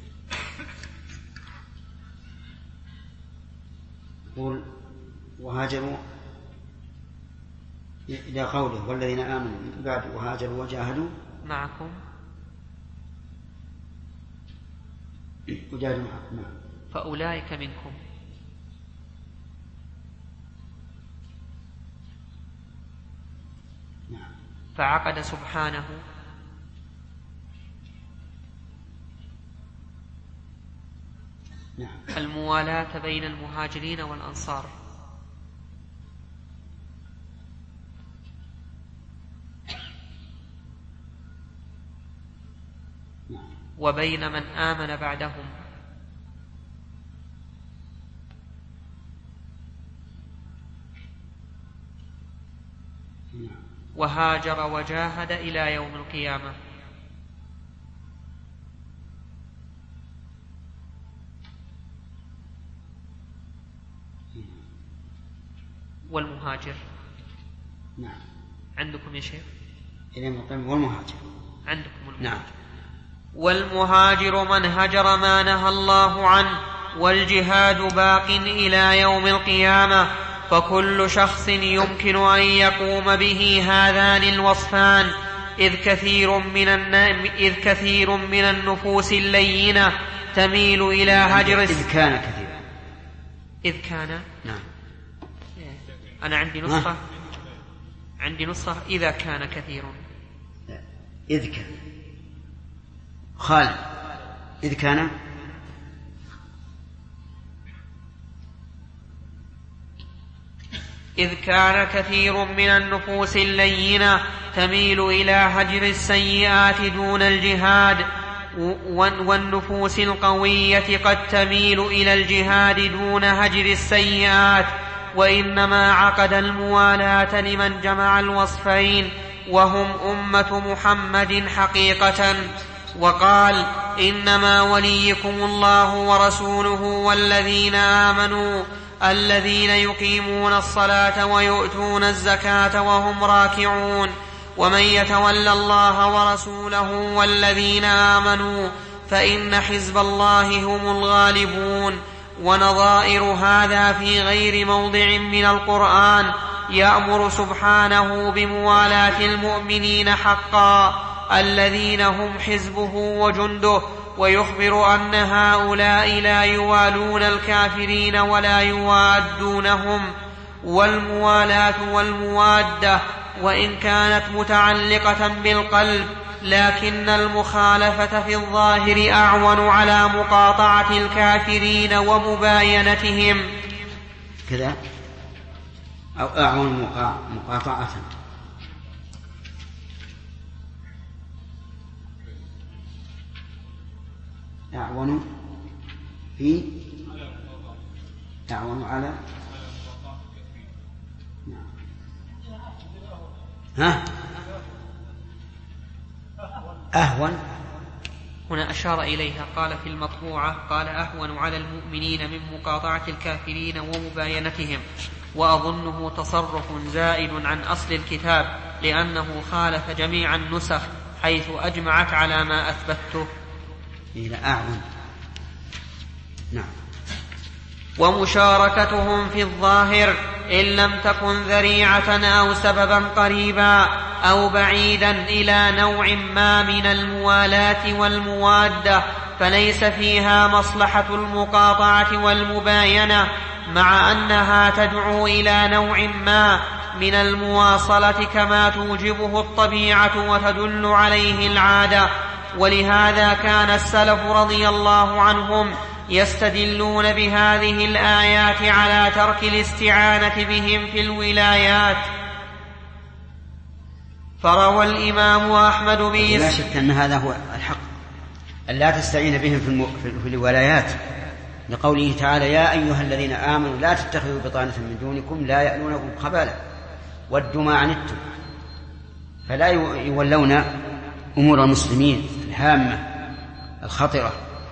S1: يقول وهاجروا إلى قوله والذين آمنوا بعد وهاجروا وجاهدوا
S4: معكم
S1: وجاهدوا معكم
S4: فأولئك منكم.
S1: نعم.
S4: فعقد سبحانه
S1: نعم.
S4: الموالاة بين المهاجرين والأنصار وبين من آمن بعدهم وهاجر وجاهد إلى يوم القيامة. والمهاجر
S1: نعم.
S4: عندكم يا شيخ
S1: والمهاجر
S4: عندكم المهاجر.
S1: نعم.
S4: والمهاجر من هجر ما نهى الله عنه والجهاد باق إلى يوم القيامة. فكل شخص يمكن أن يقوم به هذان الوصفان إذ كثير من, إذ كثير من النفوس اللينة تميل إلى هجر
S1: إذ كان كثير
S4: إذ كان
S1: نعم.
S4: أنا عندي نسخة عندي نسخة إذا كان كثير
S1: إذ كان خالد إذ كان
S4: إذ كان كثير من النفوس اللينة تميل إلى هجر السيئات دون الجهاد والنفوس القوية قد تميل إلى الجهاد دون هجر السيئات. وإنما عقد الموالاة لمن جمع الوصفين وهم أمة محمد حقيقة. وقال إنما وليكم الله ورسوله والذين آمنوا الذين يقيمون الصلاة ويؤتون الزكاة وهم راكعون. ومن يتول الله ورسوله والذين آمنوا فإن حزب الله هم الغالبون. ونظائر هذا في غير موضع من القرآن يأمر سبحانه بموالاة المؤمنين حقا الذين هم حزبه وجنده ويخبر أن هؤلاء لا يوالون الكافرين ولا يوادونهم. والموالاة والموادة وإن كانت متعلقة بالقلب لكن المخالفة في الظاهر أعون على مقاطعة الكافرين ومباينتهم
S1: كذا أو أعون مقاطعة أعون في أعون على ها أهون.
S4: هنا أشار إليها قال في المطبوعة قال أهون على المؤمنين من مقاطعة الكافرين ومباينتهم. وأظنه تصرف زائد عن أصل الكتاب لأنه خالف جميع النسخ حيث أجمعت على ما أثبته.
S1: إلى أعون نعم.
S4: ومشاركتهم في الظاهر إن لم تكن ذريعة أو سببا قريبا أو بعيدا إلى نوع ما من الموالاة والموادة فليس فيها مصلحة المقاطعة والمباينة مع أنها تدعو إلى نوع ما من المواصلة كما توجبه الطبيعة وتدل عليه العادة. ولهذا كان السلف رضي الله عنهم يستدلون بهذه الآيات على ترك الاستعانة بهم في الولايات فروى الإمام أحمد بن
S1: لا شك أن هذا هو الحق، أن لا تستعين بهم في, المو... في الولايات، لقوله تعالى يا أيها الذين آمنوا لا تتخذوا بطانة من دونكم لا يألونكم خبالا ودوا ما عنتم، فلا يولون أمور المسلمين الهامة الخطرة.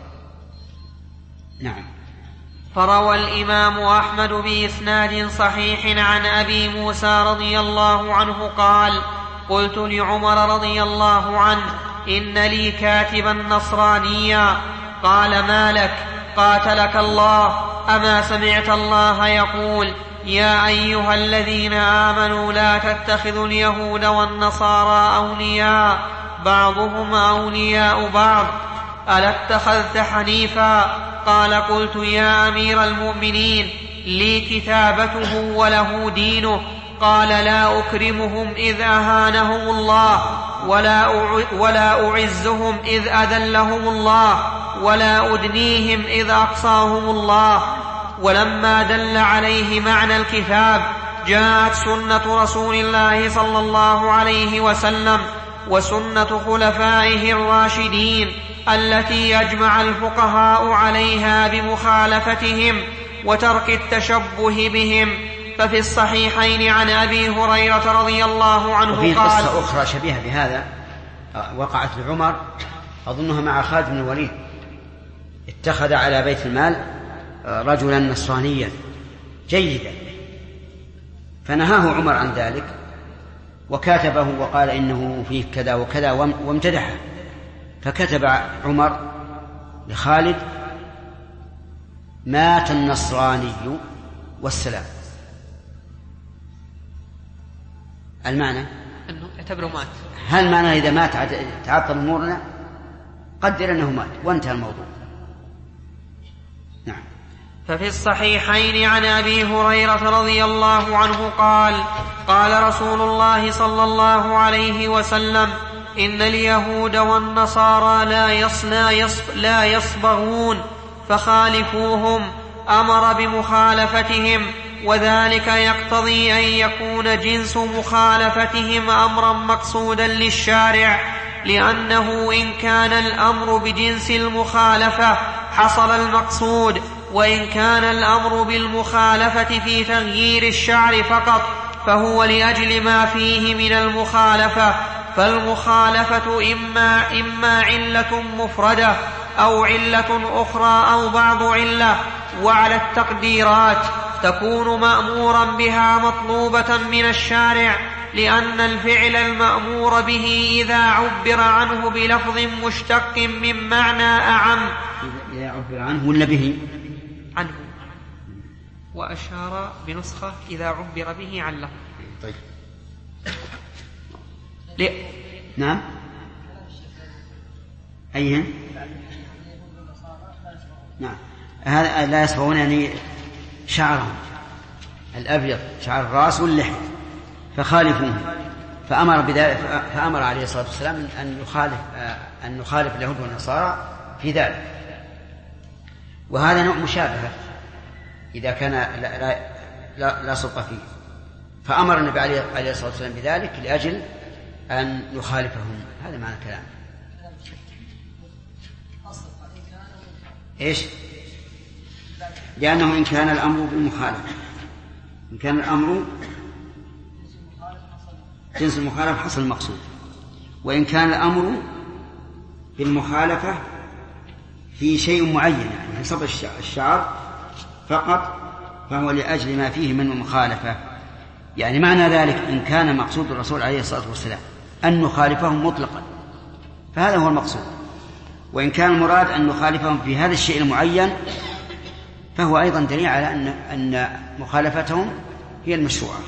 S1: نعم.
S4: فروى الإمام أحمد بإسناد صحيح عن أبي موسى رضي الله عنه قال قلت لعمر رضي الله عنه إن لي كاتبا نصرانيا، قال ما لك؟ قاتلك الله، أما سمعت الله يقول يا أيها الذين آمنوا لا تتخذوا اليهود والنصارى أولياء بعضهم أولياء بعض، ألا اتخذت حنيفا؟ قال قلت يا أمير المؤمنين لي كتابته وله دينه. قال لا أكرمهم إذ أهانهم الله، ولا ولا أعزهم إذ أذلهم الله، ولا أدنيهم إذ أقصاهم الله. ولما دل عليه معنى الكتاب جاءت سنة رسول الله صلى الله عليه وسلم وسنة خلفائه الراشدين التي يجمع الفقهاء عليها بمخالفتهم وترك التشبه بهم. ففي الصحيحين عن أبي هريرة رضي الله عنه
S1: وفي
S4: قال
S1: قصة أخرى شبيهة بهذا وقعت لعمر أظنها مع خالد بن الوليد، اتخذ على بيت المال رجلا نصرانيا جيدا فنهاه عمر عن ذلك وكاتبه وقال إنه فيه كذا وكذا وامتدحه، فكتب عمر لخالد مات النصراني والسلام. المعنى
S4: أنه اعتبره مات.
S1: هل معنى إذا مات تعطل أمورنا؟ قدر أنه مات وانتهى الموضوع. نعم.
S4: ففي الصحيحين عن أبي هريرة رضي الله عنه قال قال رسول الله صلى الله عليه وسلم إن اليهود والنصارى لا يصنا يصب لا يصبغون فخالفوهم، أمر بمخالفتهم، وذلك يقتضي أن يكون جنس مخالفتهم أمرا مقصودا للشارع، لأنه إن كان الأمر بجنس المخالفة حصل المقصود، وإن كان الأمر بالمخالفة في تغيير الشعر فقط فهو لأجل ما فيه من المخالفة. فالمخالفة إما, إما علة مفردة أو علة أخرى أو بعض علة، وعلى التقديرات تكون مأمورا بها مطلوبة من الشارع، لأن الفعل المأمور به إذا عبر عنه بلفظ مشتق من معنى أعم.
S1: إذا عبر عنه ولا به؟
S4: عنه. وأشار بنسخة إذا عبر به عن لفظ.
S1: طيب.
S4: ل...
S1: نعم. أيها؟ نعم. هذا لا يصبغون يعني شعرهم الأبيض شعر الرأس واللحية فخالفوهم، فأمر بذلك، فأمر عليه الصلاة والسلام أن يخالف أن نخالف اليهود والنصارى في ذلك. وهذا نوع مشابهة إذا كان لا, لا, لا, لا سلطة فيه، فأمر النبي عليه الصلاة والسلام بذلك لأجل أن يخالفهم. هذا معنى الكلام. إيش؟ لأنه إن كان الأمر بالمخالفة، إن كان الأمر جنس المخالفة حصل المقصود، وإن كان الأمر بالمخالفة في شيء معين يعني حسب الشعر فقط فهو لأجل ما فيه من المخالفة. يعني معنى ذلك إن كان مقصود الرسول عليه الصلاة والسلام أن نخالفهم مطلقا فهذا هو المقصود، وإن كان المراد أن نخالفهم في هذا الشيء المعين فهو أيضا دليل على أن أن مخالفتهم هي المشروعة.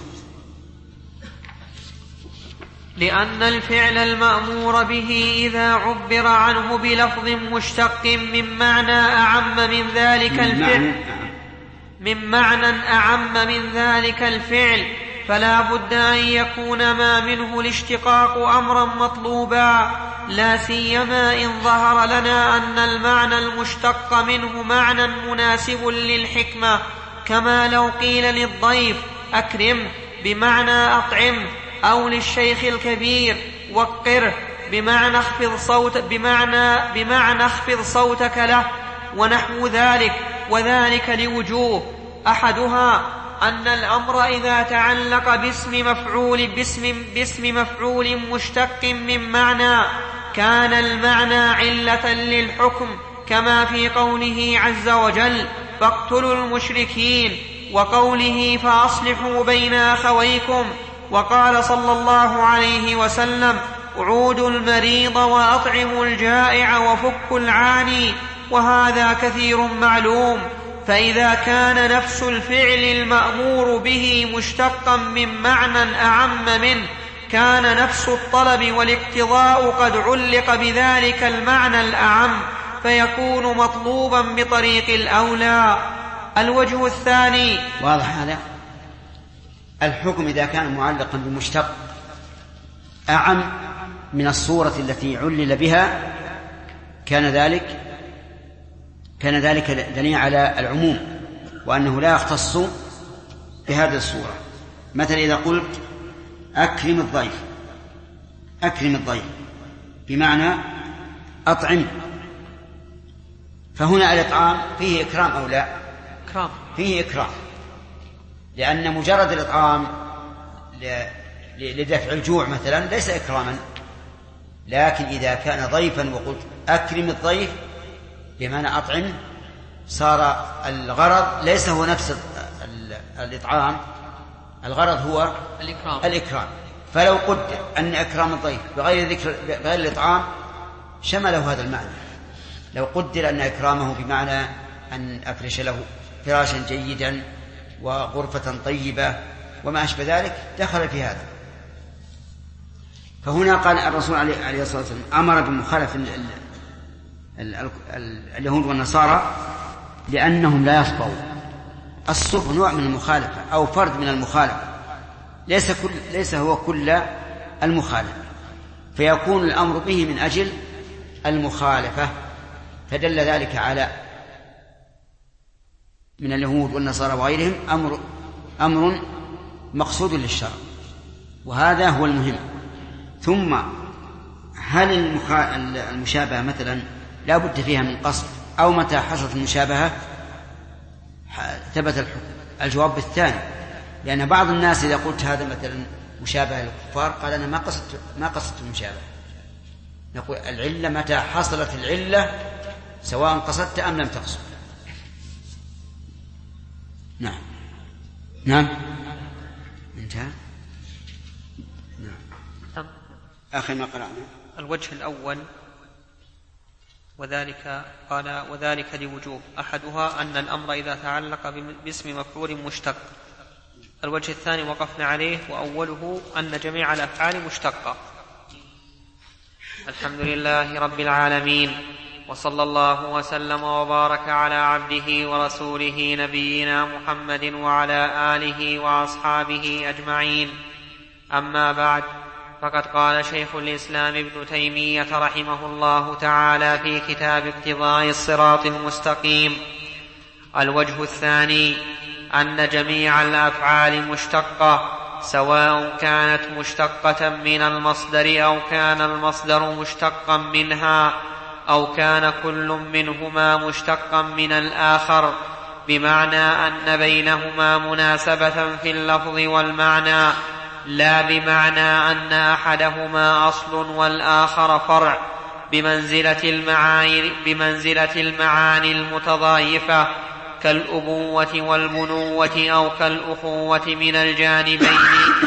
S4: لأن الفعل المأمور به إذا عبر عنه بلفظ مشتق من معنى أعم من ذلك الفعل من معنى أعم من ذلك الفعل فلا بد أن يكون ما منه الاشتقاق أمرا مطلوبا، لا سيما إن ظهر لنا أن المعنى المشتق منه معنى مناسب للحكمة، كما لو قيل للضيف أكرم بمعنى أطعم أو للشيخ الكبير وقره بمعنى اخفض صوت بمعنى بمعنى اخفض صوتك له ونحو ذلك، وذلك لوجوه. أحدها أن الأمر إذا تعلق باسم مفعول باسم, باسم مفعول مشتق من معنى كان المعنى علة للحكم، كما في قوله عز وجل فاقتلوا المشركين، وقوله فأصلحوا بين أخويكم، وقال صلى الله عليه وسلم اعودوا المريض وأطعموا الجائع وفكوا العاني، وهذا كثير معلوم. فإذا كان نفس الفعل المأمور به مشتقا من معنى أعم منه كان نفس الطلب والاقتضاء قد علق بذلك المعنى الأعم فيكون مطلوبا بطريق الأولى. الوجه الثاني.
S1: واضح هذا؟ الحكم إذا كان معلقا بمشتق أعم من الصورة التي علل بها كان ذلك كان ذلك دليل على العموم وأنه لا يختص بهذه الصورة. مثلا إذا قلت أكرم الضيف، أكرم الضيف بمعنى أطعم، فهنا الإطعام فيه إكرام أو لا؟
S4: إكرام.
S1: فيه إكرام، لأن مجرد الإطعام لدفع الجوع مثلا ليس إكراما، لكن إذا كان ضيفا وقلت أكرم الضيف بمعنى أطعم صار الغرض ليس هو نفس الإطعام، الغرض هو
S4: الإكرام.
S1: الإكرام. فلو قدر أن إكرام الضيف بغير ذكر بغير الإطعام شمله هذا المعنى، لو قدر أن إكرامه بمعنى أن أفرش له فراشا جيدا وغرفة طيبة وما أشبه ذلك دخل في هذا. فهنا قال الرسول عليه الصلاة والسلام أمر بمخالفة اليهود والنصارى لأنهم لا يصبرون. الصبر نوع من المخالفة أو فرد من المخالفة، ليس كل ليس هو كل المخالفة، فيكون الأمر به من أجل المخالفة، فدل ذلك على من اليهود والنصارى وغيرهم أمر أمر مقصود للشرع، وهذا هو المهم. ثم هل المشابهة مثلا لا بد فيها من قصد أو متى حصلت المشابهة ثبت الحكم؟ الجواب بالثاني، لأن بعض الناس إذا قلت هذا مثلا مشابهة للكفار قال أنا ما قصدت ما قصدت المشابهة. نقول العلة متى حصلت العلة سواء قصدت أم لم تقصد. نعم نعم انتهى. نعم آخر ما قرأنا
S4: الوجه الأول وذلك قال وذلك لوجوه. أحدها أن الأمر إذا تعلق باسم مفعول مشتق. الوجه الثاني وقفنا عليه وأوله أن جميع الأفعال مشتقة. الحمد لله رب العالمين، وصلى الله وسلم وبارك على عبده ورسوله نبينا محمد وعلى آله وأصحابه أجمعين. أما بعد، فقد قال شيخ الإسلام ابن تيمية رحمه الله تعالى في كتاب اقتضاء الصراط المستقيم: الوجه الثاني أن جميع الأفعال مشتقة، سواء كانت مشتقة من المصدر أو كان المصدر مشتقا منها أو كان كل منهما مشتقا من الآخر، بمعنى أن بينهما مناسبة في اللفظ والمعنى، لا بمعنى أن أحدهما أصل والآخر فرع، بمنزلة المعاني, بمنزلة المعاني المتضايفة كالأبوة والبنوة أو كالأخوة من الجانبين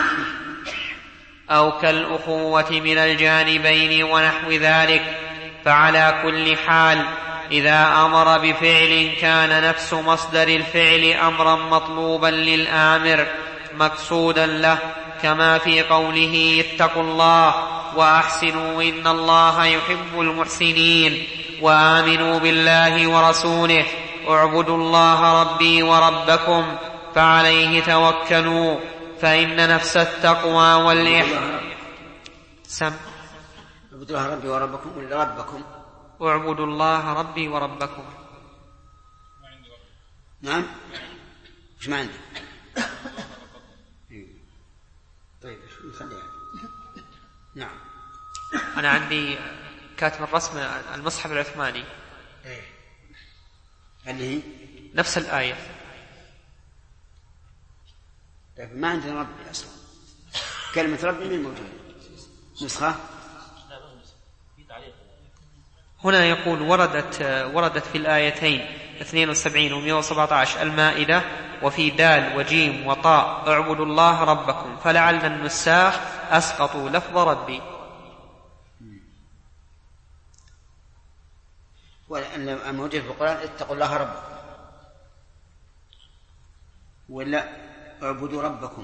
S4: أو كالأخوة من الجانبين ونحو ذلك. فعلى كل حال إذا أمر بفعل كان نفس مصدر الفعل أمرا مطلوبا للآمر مقصودا له، كما في قوله اتقوا الله وأحسنوا إن الله يحب المحسنين، وآمنوا بالله ورسوله، اعبدوا الله ربي وربكم فعليه توكلوا، فإن نفس التقوى والإحسان
S1: اعبدوا الله ربي وربكم ولا ربكم؟
S4: اعبدوا الله ربي وربكم.
S1: نعم، ايش ما عندي؟ طيب نخليها. نعم.
S4: أنا عندي كاتب الرسم المصحف العثماني.
S1: إيه. اللي هي
S4: نفس الآية.
S1: طيب ما عندنا ربي أصلا. كلمة ربي من موجودة. نسخة.
S4: هنا يقول وردت وردت في الآيتين اثنين وسبعين ومئة وسبعة عشر المائدة، وفي دال وجيم وطاء اعبدوا الله ربكم، فلعل النساخ أسقطوا لفظ ربي.
S1: والموجود في القرآن اتقوا الله ربكم، ولا اعبدوا ربكم.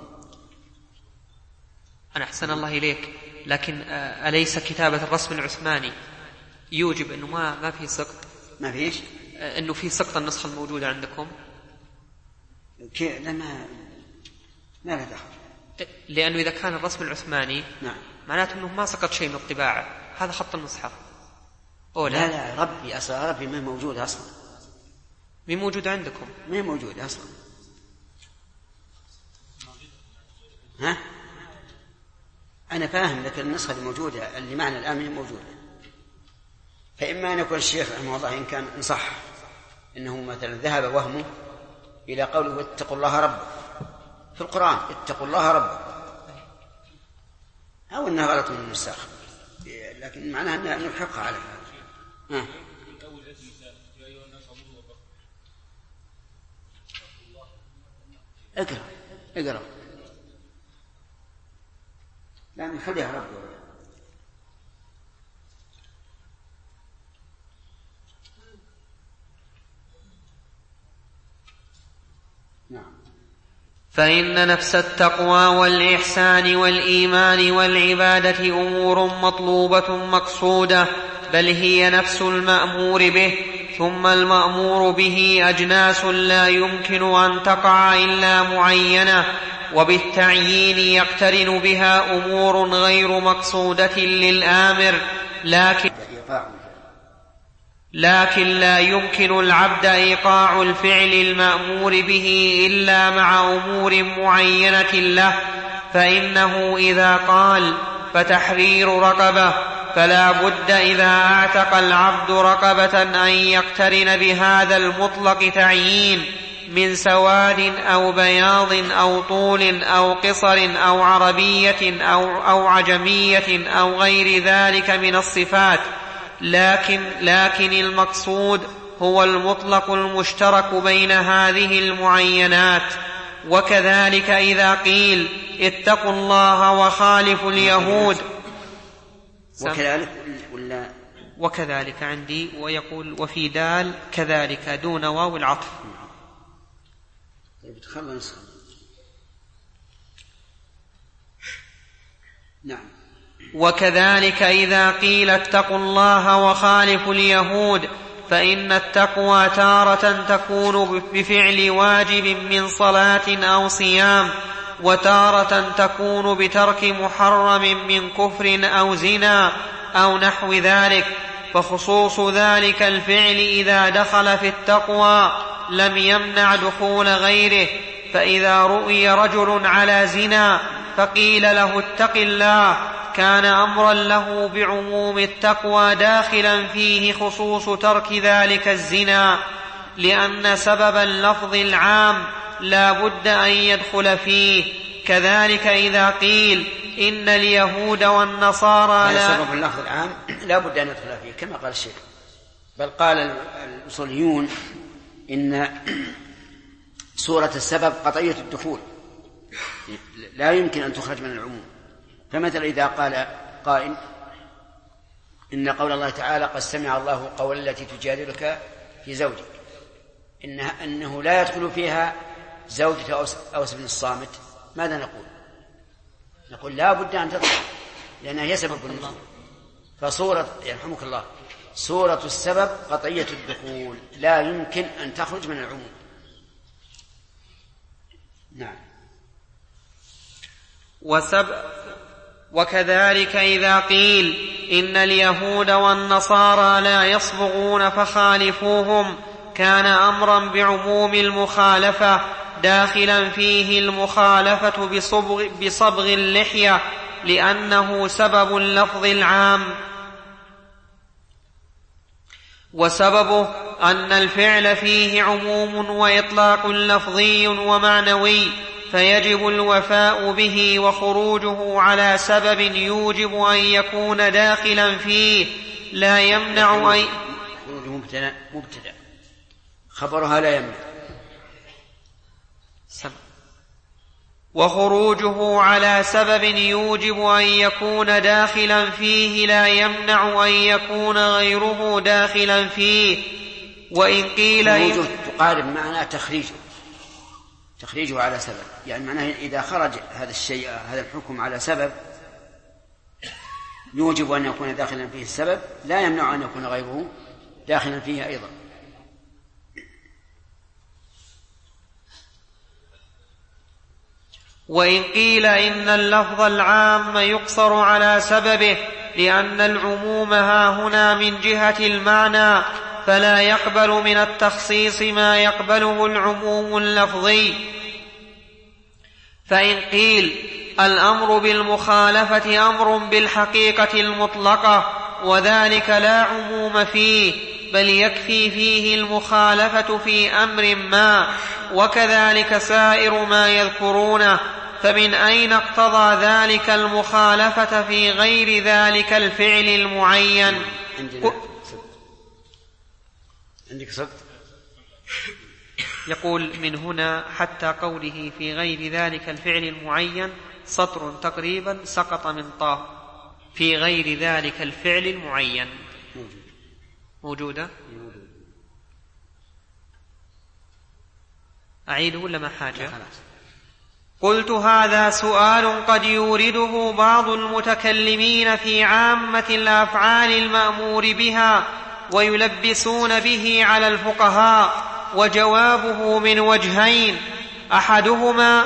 S4: أنا أحسن الله إليك، لكن أليس كتابة الرسم العثماني يوجب أنه ما ما في سقط؟
S1: ما فيش؟
S4: أنه في سقط النسخة الموجودة عندكم؟
S1: كي لما ما له دخل،
S4: لأنه إذا كان الرسم العثماني
S1: نعم
S4: معناته أنه ما سقط شيء من الطباعة، هذا خط المصحف.
S1: لا لا, لا ربي أصلا ربي ما موجود أصلا.
S4: مين موجود عندكم؟
S1: ما موجود أصلا. ها أنا فاهم، لكن النسخة الموجودة اللي معنا الآن هي موجودة. فإما أن يكون الشيخ رحمه الله إن كان إن صح إنه مثلا ذهب وهمه إلى قوله اتقوا الله ربكم في القرآن، اتقوا الله ربكم، أو أنها غلط من النساخ، لكن معناها أن نلحقها على هذا. ها. اقرأ اقرأ لا نخليها رب. نعم.
S4: فإن نفس التقوى والإحسان والإيمان والعبادة أمور مطلوبة مقصودة، بل هي نفس المأمور به، ثم المأمور به أجناس لا يمكن أن تقع إلا معينة، وبالتعيين يقترن بها أمور غير مقصودة للآمر، لكن لكن لا يمكن العبد إيقاع الفعل المأمور به إلا مع أمور معينة له. فإنه إذا قال فتحرير رقبة، فلا بد إذا أعتق العبد رقبة أن يقترن بهذا المطلق تعيين من سواد أو بياض أو طول أو قصر أو عربية أو, أو عجمية أو غير ذلك من الصفات، لكن, لكن المقصود هو المطلق المشترك بين هذه المعينات. وكذلك إذا قيل اتقوا الله وخالفوا اليهود،
S1: وكذلك ولا
S4: وكذلك عندي، ويقول وفي دال كذلك دون واو العطف.
S1: طيب تخلص. نعم.
S4: وكذلك إذا قيل اتقوا الله وخالفوا اليهود، فإن التقوى تارة تكون بفعل واجب من صلاة أو صيام، وتارة تكون بترك محرم من كفر أو زنا أو نحو ذلك. فخصوص ذلك الفعل إذا دخل في التقوى لم يمنع دخول غيره. فإذا رؤي رجل على زنا فقيل له اتق الله، كان أمرا له بعموم التقوى داخلا فيه خصوص ترك ذلك الزنا، لأن سبب اللفظ العام لا بد أن يدخل فيه. كذلك إذا قيل إن اليهود والنصارى لا
S1: سبب اللفظ العام لا بد أن يدخل فيه كما قال الشيخ، بل قال الأصوليون إن صورة السبب قطعية الدخول لا يمكن أن تخرج من العموم. فمثلا إذا قال قائل إن قول الله تعالى قد سمع الله قول التي تجادلك في زوجك، إنه, إنه لا يدخل فيها زوجة أوس بن الصامت، ماذا نقول؟ نقول لا بد أن تدخل لأنها هي سبب النزول. فصورة يرحمك الله صورة السبب قطعية الدخول لا يمكن أن تخرج من العموم. نعم.
S4: وسب وكذلك إذا قيل إن اليهود والنصارى لا يصبغون فخالفوهم، كان أمرا بعموم المخالفة داخلا فيه المخالفة بصبغ, بصبغ اللحية لأنه سبب اللفظ العام، وسببه أن الفعل فيه عموم وإطلاق لفظي ومعنوي، فيجب الوفاء به، وخروجه على سبب يوجب أن يكون داخلا فيه لا يمنع أي
S1: خروجه مبتدأ مبتدأ خبرها لا يمنع،
S4: وخروجه على سبب يوجب أن يكون داخلا فيه لا يمنع أن يكون غيره داخلا فيه. وإن قيل
S1: خروجه تقارب معنى تخريجه تخريجه على سبب، يعني معناه إذا خرج هذا الشيء هذا الحكم على سبب يوجب أن يكون داخلا فيه السبب لا يمنع أن يكون غيره داخلا فيه أيضا.
S4: وإن قيل إن اللفظ العام يقصر على سببه لأن العموم هاهنا من جهة المعنى، فلا يقبل من التخصيص ما يقبله العموم اللفظي. فإن قيل الأمر بالمخالفة أمر بالحقيقة المطلقة، وذلك لا عموم فيه، بل يكفي فيه المخالفة في أمر ما، وكذلك سائر ما يذكرونه، فمن أين اقتضى ذلك المخالفة في غير ذلك الفعل المعين؟
S1: عندك صدق؟
S4: يقول من هنا حتى قوله في غير ذلك الفعل المعين سطر تقريبا سقط من طه، في غير ذلك الفعل المعين موجودة؟ أعيده ولا ما حاجة؟ قلت هذا سؤال قد يورده بعض المتكلمين في عامة الأفعال المأمور بها ويلبسون به على الفقهاء، وجوابه من وجهين: أحدهما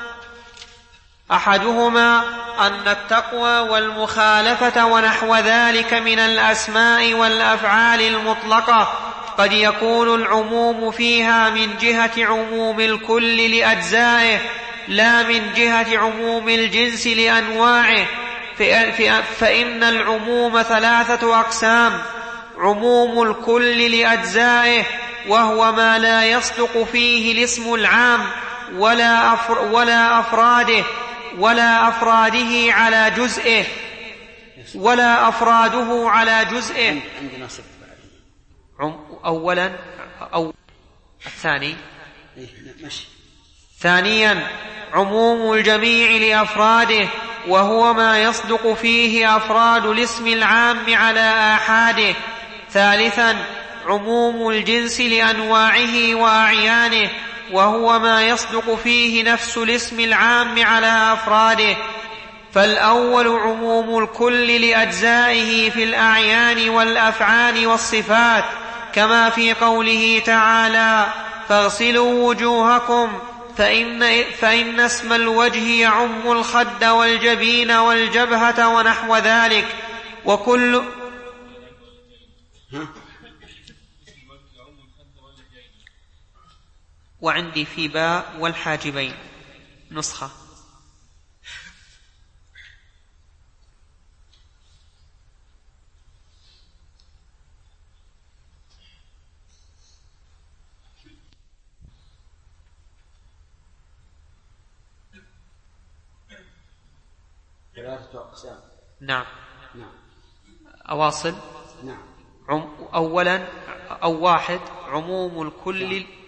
S4: أحدهما أن التقوى والمخالفة ونحو ذلك من الأسماء والأفعال المطلقة قد يكون العموم فيها من جهة عموم الكل لأجزائه لا من جهة عموم الجنس لأنواعه، فإن العموم ثلاثة أقسام: عموم الكل لأجزائه وهو ما لا يصدق فيه الاسم العام ولا, أفر ولا أفراده ولا أفراده على جزئه ولا أفراده على جزئه. أولا أو الثاني ثانيا عموم الجميع لأفراده وهو ما يصدق فيه أفراد الاسم العام على آحاده. ثالثا عموم الجنس لأنواعه وأعيانه وهو ما يصدق فيه نفس الاسم العام على أفراده. فالأول عموم الكل لأجزائه في الأعيان والأفعال والصفات، كما في قوله تعالى: فاغسلوا وجوهكم فإن, فإن اسم الوجه يعم الخد والجبين والجبهة ونحو ذلك. وكل وعندي في باء والحاجبين نسخة.
S1: ثلاثة أقسام.
S4: نعم.
S1: نعم.
S4: أواصل.
S1: نعم.
S4: أولا أو واحد عموم الكل